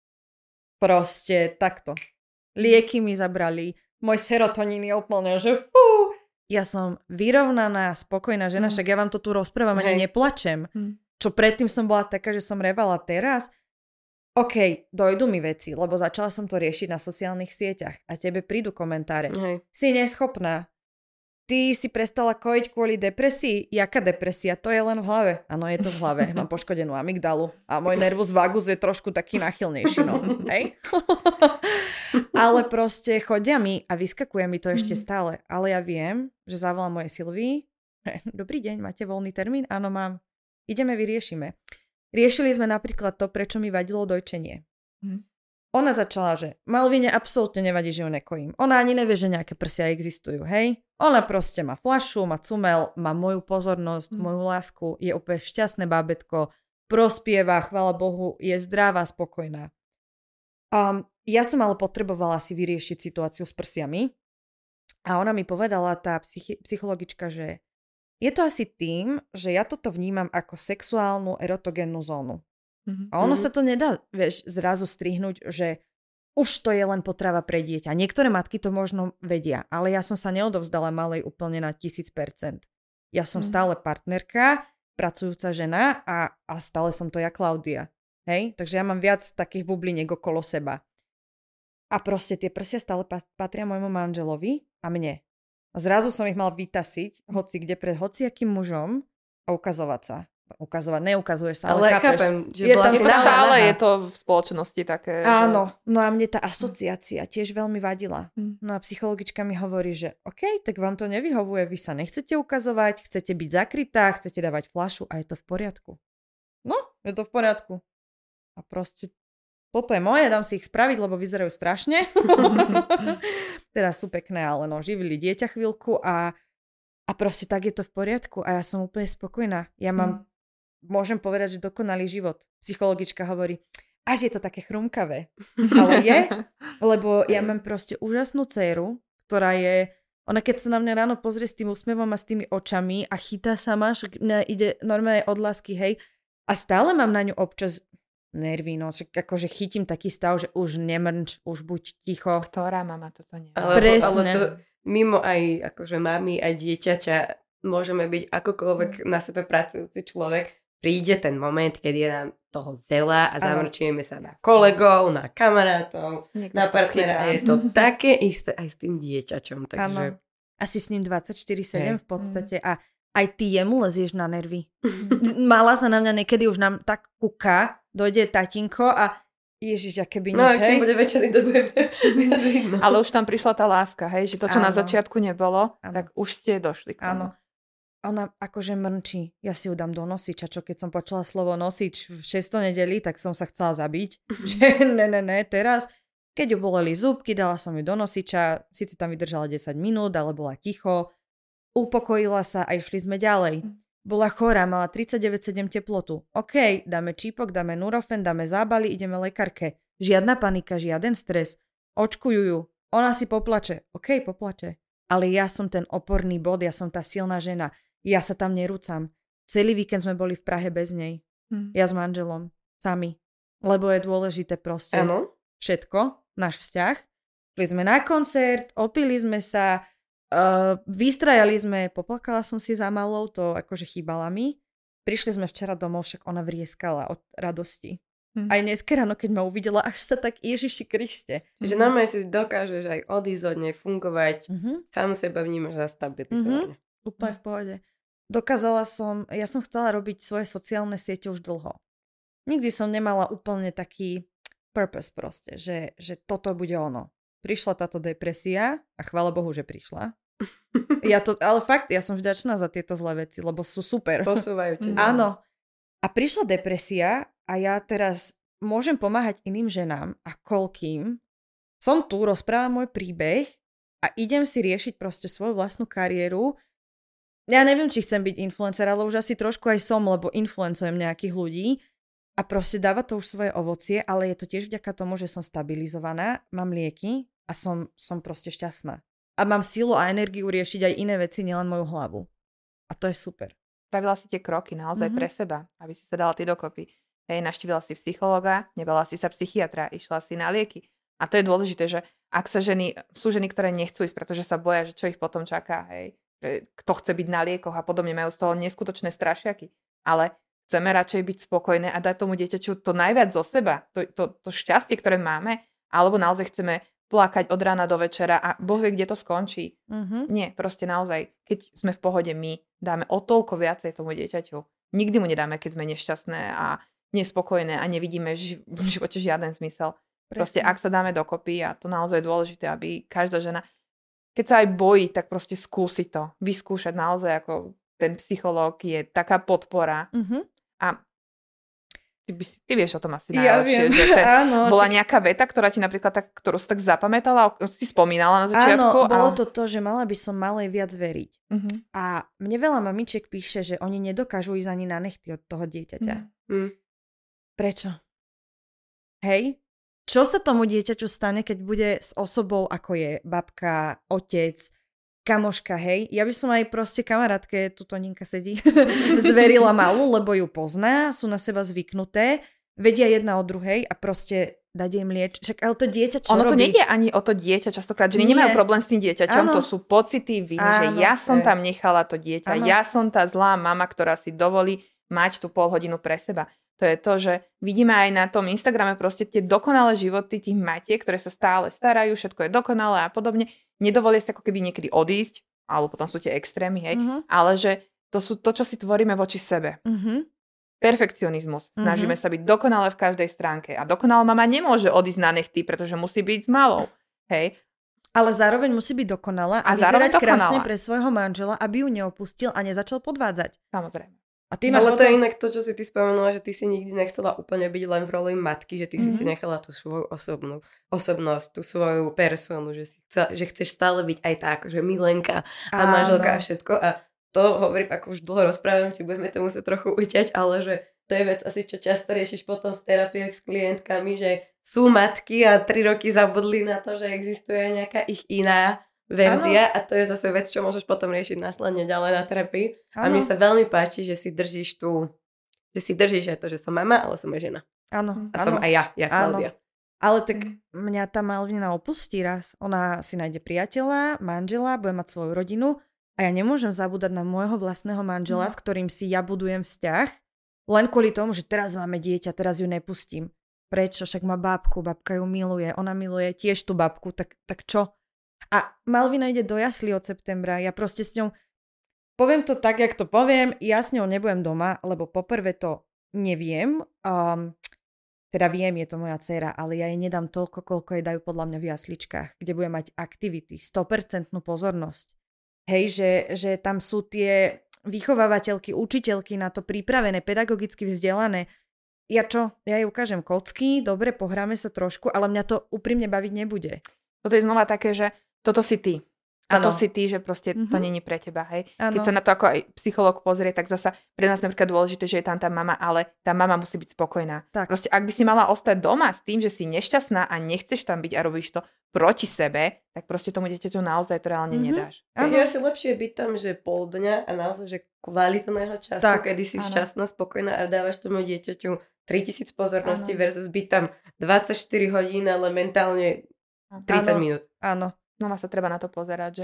Speaker 2: proste takto. Lieky mi zabrali, môj serotonín je úplne, že fú. Ja som vyrovnaná, spokojná žena, mm. však ja vám to tu rozprávam, ani neplačem. Mm. Čo predtým som bola taká, že som revala teraz. OK, dojdu mi veci, lebo začala som to riešiť na sociálnych sieťach a tebe prídu komentáre.
Speaker 1: Hej.
Speaker 2: Si neschopná. Ty si prestala kojiť kvôli depresii? Jaká depresia? To je len v hlave. Áno, je to v hlave. Mám poškodenú amygdalu a môj nervus vagus je trošku taký nachylnejší. No. Hej? Ale proste chodia mi a vyskakuje mi to ešte stále. Ale ja viem, že zavolám mojej Silvii. Dobrý deň, máte voľný termín? Áno, mám. Ideme, vyriešime. Riešili sme napríklad to, prečo mi vadilo dojčenie. Hm. Ona začala, že Malvine absolútne nevadí, že ju nekojím. Ona ani nevie, že nejaké prsia existujú, hej? Ona proste má fľašu, má cumel, má moju pozornosť, mm. moju lásku, je úplne šťastné bábätko, prospieva, chvála Bohu, je zdravá, spokojná. Um, ja som ale potrebovala si vyriešiť situáciu s prsiami a ona mi povedala, tá psychi- psychologička, že je to asi tým, že ja toto vnímam ako sexuálnu erotogénnu zónu. Mm-hmm. A ono mm-hmm. sa to nedá, vieš, zrazu strihnúť, že už to je len potrava pre dieťa. Niektoré matky to možno vedia, ale ja som sa neodovzdala malej úplne na tisíc percent. Ja som mm-hmm. stále partnerka, pracujúca žena a, a stále som to ja, Klaudia. Hej? Takže ja mám viac takých bubliniek okolo seba. A proste tie prsia stále patria môjmu manželovi a mne. A zrazu som ich mal vytasiť, hoci kde pred hociakým mužom a ukazovať sa. Ukazovať, neukazuješ sa, ale, ale
Speaker 1: chápem, že
Speaker 3: je to stále je to v spoločnosti také.
Speaker 2: Áno,
Speaker 3: že...
Speaker 2: no a mne tá asociácia tiež veľmi vadila. Hmm. No a psychologička mi hovorí, že OK, tak vám to nevyhovuje, vy sa nechcete ukazovať, chcete byť zakrytá, chcete dávať fľašu a je to v poriadku. No, je to v poriadku. A proste toto je moje, dám si ich spraviť, lebo vyzerajú strašne. Teraz sú pekné, ale no, živili dieťa chvíľku a, a proste tak je to v poriadku a ja som úplne spokojná. Ja mám hmm. Môžem povedať, že dokonalý život. Psychologička hovorí, až je to také chrumkavé. Ale je, lebo ja mám proste úžasnú dcéru, ktorá je, ona keď sa na mňa ráno pozrie s tým úsmevom a s tými očami a chytá sa ma, že ide normálne od lásky, hej. A stále mám na ňu občas nervy, no, akože chytím taký stav, že už nemrč, už buď ticho.
Speaker 3: Ktorá mama toto nevie.
Speaker 1: Ale, ale to mimo aj akože mami, aj dieťaťa môžeme byť akokoľvek na sebe pracujúci človek. Príde ten moment, keď je nám toho veľa a zamrčíme sa na kolegov, na kamarátov, Niekto na partnera. A je to také isté aj s tým dieťačom. Takže...
Speaker 2: Asi s ním dvadsaťštyri sedem v podstate a aj ty jemu lezieš na nervy. Mala sa na mňa niekedy už nám tak kúka, dojde tatinko a ježiš, aké by nič,
Speaker 1: no, hej. No, čím bude večerný, to bude viac vidno.
Speaker 3: Ale už tam prišla tá láska, hej, že to, čo ano. Na začiatku nebolo, ano. Tak už ste došli k tomu. Áno.
Speaker 2: Ona akože mrčí. Ja si ju dám do nosiča, čo keď som počula slovo nosič v šesť nedeli, tak som sa chcela zabiť. Že ne, ne, ne, teraz. Keď ju boleli zúbky, dala som ju do nosiča, síce tam vydržala desať minút, ale bola ticho. Upokojila sa a išli sme ďalej. Bola chorá, mala tridsaťdeväť celá sedem teplotu. OK, dáme čípok, dáme Nurofen, dáme zábaly, ideme lekárke. Žiadna panika, žiaden stres. Očkujú ju. Ona si poplače. OK, poplače. Ale ja som ten oporný bod, ja som tá silná žena. Ja sa tam nerúcam. Celý víkend sme boli v Prahe bez nej. Hmm. Ja s manželom. Sami. Lebo je dôležité proste
Speaker 1: ano.
Speaker 2: Všetko, náš vzťah. Šli sme na koncert, opili sme sa, Uh, vystrajali sme, poplakala som si za malou, to akože chýbala mi. Prišli sme včera domov, však ona vrieskala od radosti. Hm. Aj dneska ráno, keď ma uvidela, až sa tak Ježiši Kriste.
Speaker 1: Že hm. normálne si dokážeš aj odísť od nej, fungovať, mm-hmm. sám seba vnímaš za stabilizovanie.
Speaker 2: Mm-hmm. Úplne v pohode. Dokázala som, ja som chcela robiť svoje sociálne siete už dlho. Nikdy som nemala úplne taký purpose proste, že, že toto bude ono. Prišla táto depresia a chvála Bohu, že prišla. Ja to, ale fakt, ja som vďačná za tieto zlé veci, lebo sú super.
Speaker 1: Posúvajú ťa.
Speaker 2: Áno. A prišla depresia a ja teraz môžem pomáhať iným ženám a koľkým. Som tu, rozprávam môj príbeh a idem si riešiť proste svoju vlastnú kariéru. Ja neviem, či chcem byť influencer, ale už asi trošku aj som, lebo influencujem nejakých ľudí a proste dáva to už svoje ovocie, ale je to tiež vďaka tomu, že som stabilizovaná, mám lieky a som, som proste šťastná. A mám sílu a energiu riešiť aj iné veci, nielen moju hlavu. A to je super.
Speaker 3: Spravila si tie kroky naozaj mm-hmm. pre seba, aby si sa dala ty dokopy. Hej, naštívila si psychológa, nebala si sa psychiatra, išla si na lieky. A to je dôležité, že ak sa ženy, sú ženy, ktoré nechcú ísť, pretože sa boja, že čo ich potom čaká, hej, že kto chce byť na liekoch a podobne, majú z toho neskutočné strašiaky. Ale chceme radšej byť spokojné a dať tomu dieťaťu to najviac zo seba, to, to, to šťastie, ktoré máme, alebo naozaj chceme plakať od rána do večera a Boh vie, kde to skončí. Mm-hmm. Nie, proste naozaj, keď sme v pohode my, dáme o toľko viacej tomu dieťaťu. Nikdy mu nedáme, keď sme nešťastné a nespokojné a nevidíme ži- v živote žiaden zmysel. Presne. Proste ak sa dáme dokopy a to naozaj je dôležité, aby každá žena, keď sa aj bojí, tak proste skúsi to. Vyskúšať naozaj, ako ten psychológ je taká podpora. Mm-hmm. A Ty, by si, ty vieš o tom asi najlepšie, ja že ten, áno, bola však... nejaká veta, ktorá ti napríklad tak, ktorú si tak zapamätala, si spomínala na začiatku.
Speaker 2: Áno, bolo a... to to, že mala by som malej viac veriť. Uh-huh. A mne veľa mamičiek píše, že oni nedokážu ísť ani na nechty od toho dieťaťa. Uh-huh. Prečo? Hej? Čo sa tomu dieťaťu stane, keď bude s osobou, ako je babka, otec, kamoška, hej? Ja by som aj proste kamarátke, tuto Ninka sedí, zverila malú, lebo ju pozná, sú na seba zvyknuté, vedia jedna o druhej a proste dať jej mlieč. Však ale to dieťa čo
Speaker 3: ono
Speaker 2: robí?
Speaker 3: Ono to nejde ani o to dieťa častokrát, že nemajú problém s tým dieťaťom, áno. To sú pocity viny, áno, že ja som je. Tam nechala to dieťa, áno. Ja som tá zlá mama, ktorá si dovolí mať tú pol hodinu pre seba. To je to, že vidíme aj na tom Instagrame proste tie dokonalé životy tých matiek, ktoré sa stále starajú, všetko je dokonalé a podobne. Nedovolia sa ako keby niekedy odísť, alebo potom sú tie extrémy, hej, uh-huh. Ale že to sú to, čo si tvoríme voči sebe. Uh-huh. Perfekcionizmus. Snažíme uh-huh. sa byť dokonalé v každej stránke. A dokonalá mama nemôže odísť na nechty, pretože musí byť s malou. Hej.
Speaker 2: Ale zároveň musí byť dokonalá a, a vyzerať krásne pre svojho manžela, aby ju neopustil a nezačal podvádzať.
Speaker 3: Samozrejme.
Speaker 1: A ty Ale potom... to je inak to, čo si ty spomenula, že ty si nikdy nechcela úplne byť len v roli matky, že ty mm-hmm. si si nechala tú svoju osobnú osobnosť, tú svoju personu, že, si chcela, že chceš stále byť aj tak, že milenka a Áno. manželka a všetko. A to hovorím, ako už dlho rozprávam, či budeme to musieť trochu uťať, ale že to je vec asi, čo často riešiš potom v terapiách s klientkami, že sú matky a tri roky zabudli na to, že existuje nejaká ich iná verzia ano. A to je zase vec, čo môžeš potom riešiť následne ďalej na terapii. Ano. A mne sa veľmi páči, že si držíš tú, že si držíš aj to, že som mama, ale som aj žena.
Speaker 2: Áno.
Speaker 1: A ano. Som aj ja, ja Klaudia.
Speaker 2: Ale tak mňa tá Malvina opustí raz. Ona si nájde priateľa, manžela, bude mať svoju rodinu a ja nemôžem zabúdať na môjho vlastného manžela, no. S ktorým si ja budujem vzťah, len kvôli tomu, že teraz máme dieťa, teraz ju nepustím. Prečo? Však má babku, babka ju miluje, ona miluje tiež tú babku, tak, tak čo? A Malvina ide do jaslí od septembra. Ja proste s ňou, poviem to tak, jak to poviem, ja s ňou nebudem doma, lebo poprvé to neviem. Um, teda viem, je to moja dcéra, ale ja jej nedám toľko, koľko jej dajú podľa mňa v jasličkách, kde bude mať aktivity, sto percent pozornosť. Hej, že, že tam sú tie vychovávateľky, učiteľky na to pripravené, pedagogicky vzdelané. Ja čo? Ja jej ukážem kocky, dobre, pohráme sa trošku, ale mňa to úprimne baviť nebude.
Speaker 3: Toto je znova také, že toto si ty. A to si ty, že proste mm-hmm. to není pre teba, hej. Ano. Keď sa na to ako aj psychológ pozrie, tak zasa pre nás napríklad dôležité, že je tam tá mama, ale tá mama musí byť spokojná. Tak. Proste ak by si mala ostať doma s tým, že si nešťastná a nechceš tam byť a robíš to proti sebe, tak proste tomu dieťaťu naozaj to reálne mm-hmm. nedáš.
Speaker 1: Je asi lepšie byť tam, že pol dňa a naozaj, že kvalitného času, tak, kedy si ano. Šťastná, spokojná a dávaš tomu dieťaťu tritisíc pozorností ano. Versus byť tam dvadsaťštyri hodín, ale mentálne tridsať
Speaker 2: áno,
Speaker 1: minút.
Speaker 2: Áno.
Speaker 3: Znova sa treba na to pozerať, že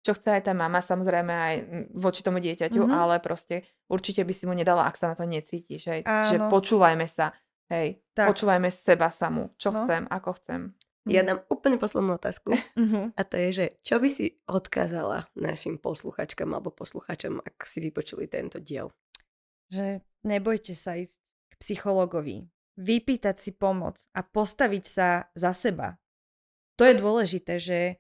Speaker 3: čo chce aj tá mama, samozrejme aj voči tomu dieťaťu, mm-hmm. ale proste určite by si mu nedala, ak sa na to necítiš. Hej. Že počúvajme sa, hej, tak. Počúvajme seba samú, čo no. chcem, ako chcem.
Speaker 1: Ja dám úplne poslednú otázku a to je, že čo by si odkázala našim posluchačkám alebo posluchačom, ak si vypočuli tento diel?
Speaker 2: Že nebojte sa ísť k psychologovi, vypýtať si pomoc a postaviť sa za seba. To je dôležité, že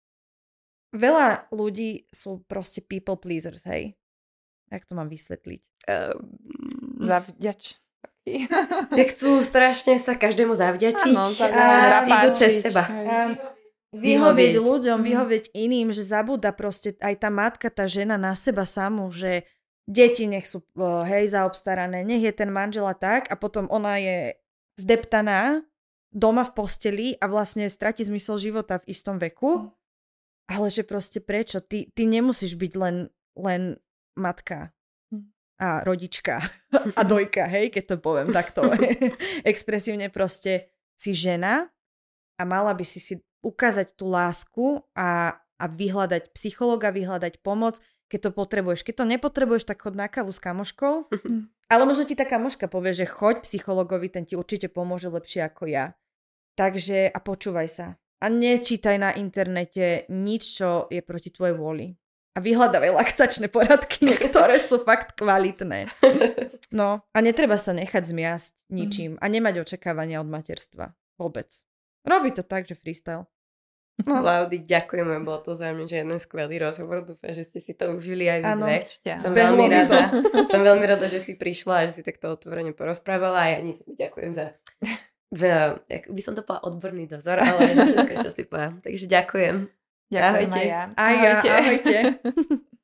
Speaker 2: veľa ľudí sú proste people pleasers, hej? Jak to mám vysvetliť?
Speaker 3: Uh, Zavďač.
Speaker 1: Chcú strašne sa každému zavďačiť ano, a idú cez seba.
Speaker 2: A vyhovieť ľuďom, vyhovieť iným, že zabúda proste aj tá matka, tá žena na seba samú, že deti nech sú hej zaobstarané, nech je ten manžel a tak a potom ona je zdeptaná doma v posteli a vlastne stratí zmysel života v istom veku. Ale že proste prečo? Ty, ty nemusíš byť len, len matka a rodička a dojka, hej, keď to poviem takto. Expresívne proste si žena a mala by si si ukázať tú lásku a, a vyhľadať psychologa, vyhľadať pomoc, keď to potrebuješ. Keď to nepotrebuješ, tak chod na kávu s kamoškou. Ale možno ti tá kamoška povie, že choď psychologovi, ten ti určite pomôže lepšie ako ja. Takže a počúvaj sa. A nečítaj na internete nič, čo je proti tvojej vôli. A vyhľadávaj laktačné poradky, ktoré sú fakt kvalitné. No, a netreba sa nechať zmiasť ničím a nemať očakávania od materstva. Vôbec. Robí to tak, že freestyle.
Speaker 1: No. Klaudii, ďakujeme, bolo to za mňa, že jeden skvelý rozhovor. Dúfam, že ste si to užili aj vy dve. Som veľmi rada. Som veľmi rada, že si prišla a že si takto otvorene porozprávala a ja ani ďakujem za... V, by som to povedala odborný dozor, ale za všetko, čo si povedala. Takže ďakujem.
Speaker 3: Ďakujem
Speaker 1: ahojte.
Speaker 3: Aj ja.
Speaker 2: Ahojte. Ahojte.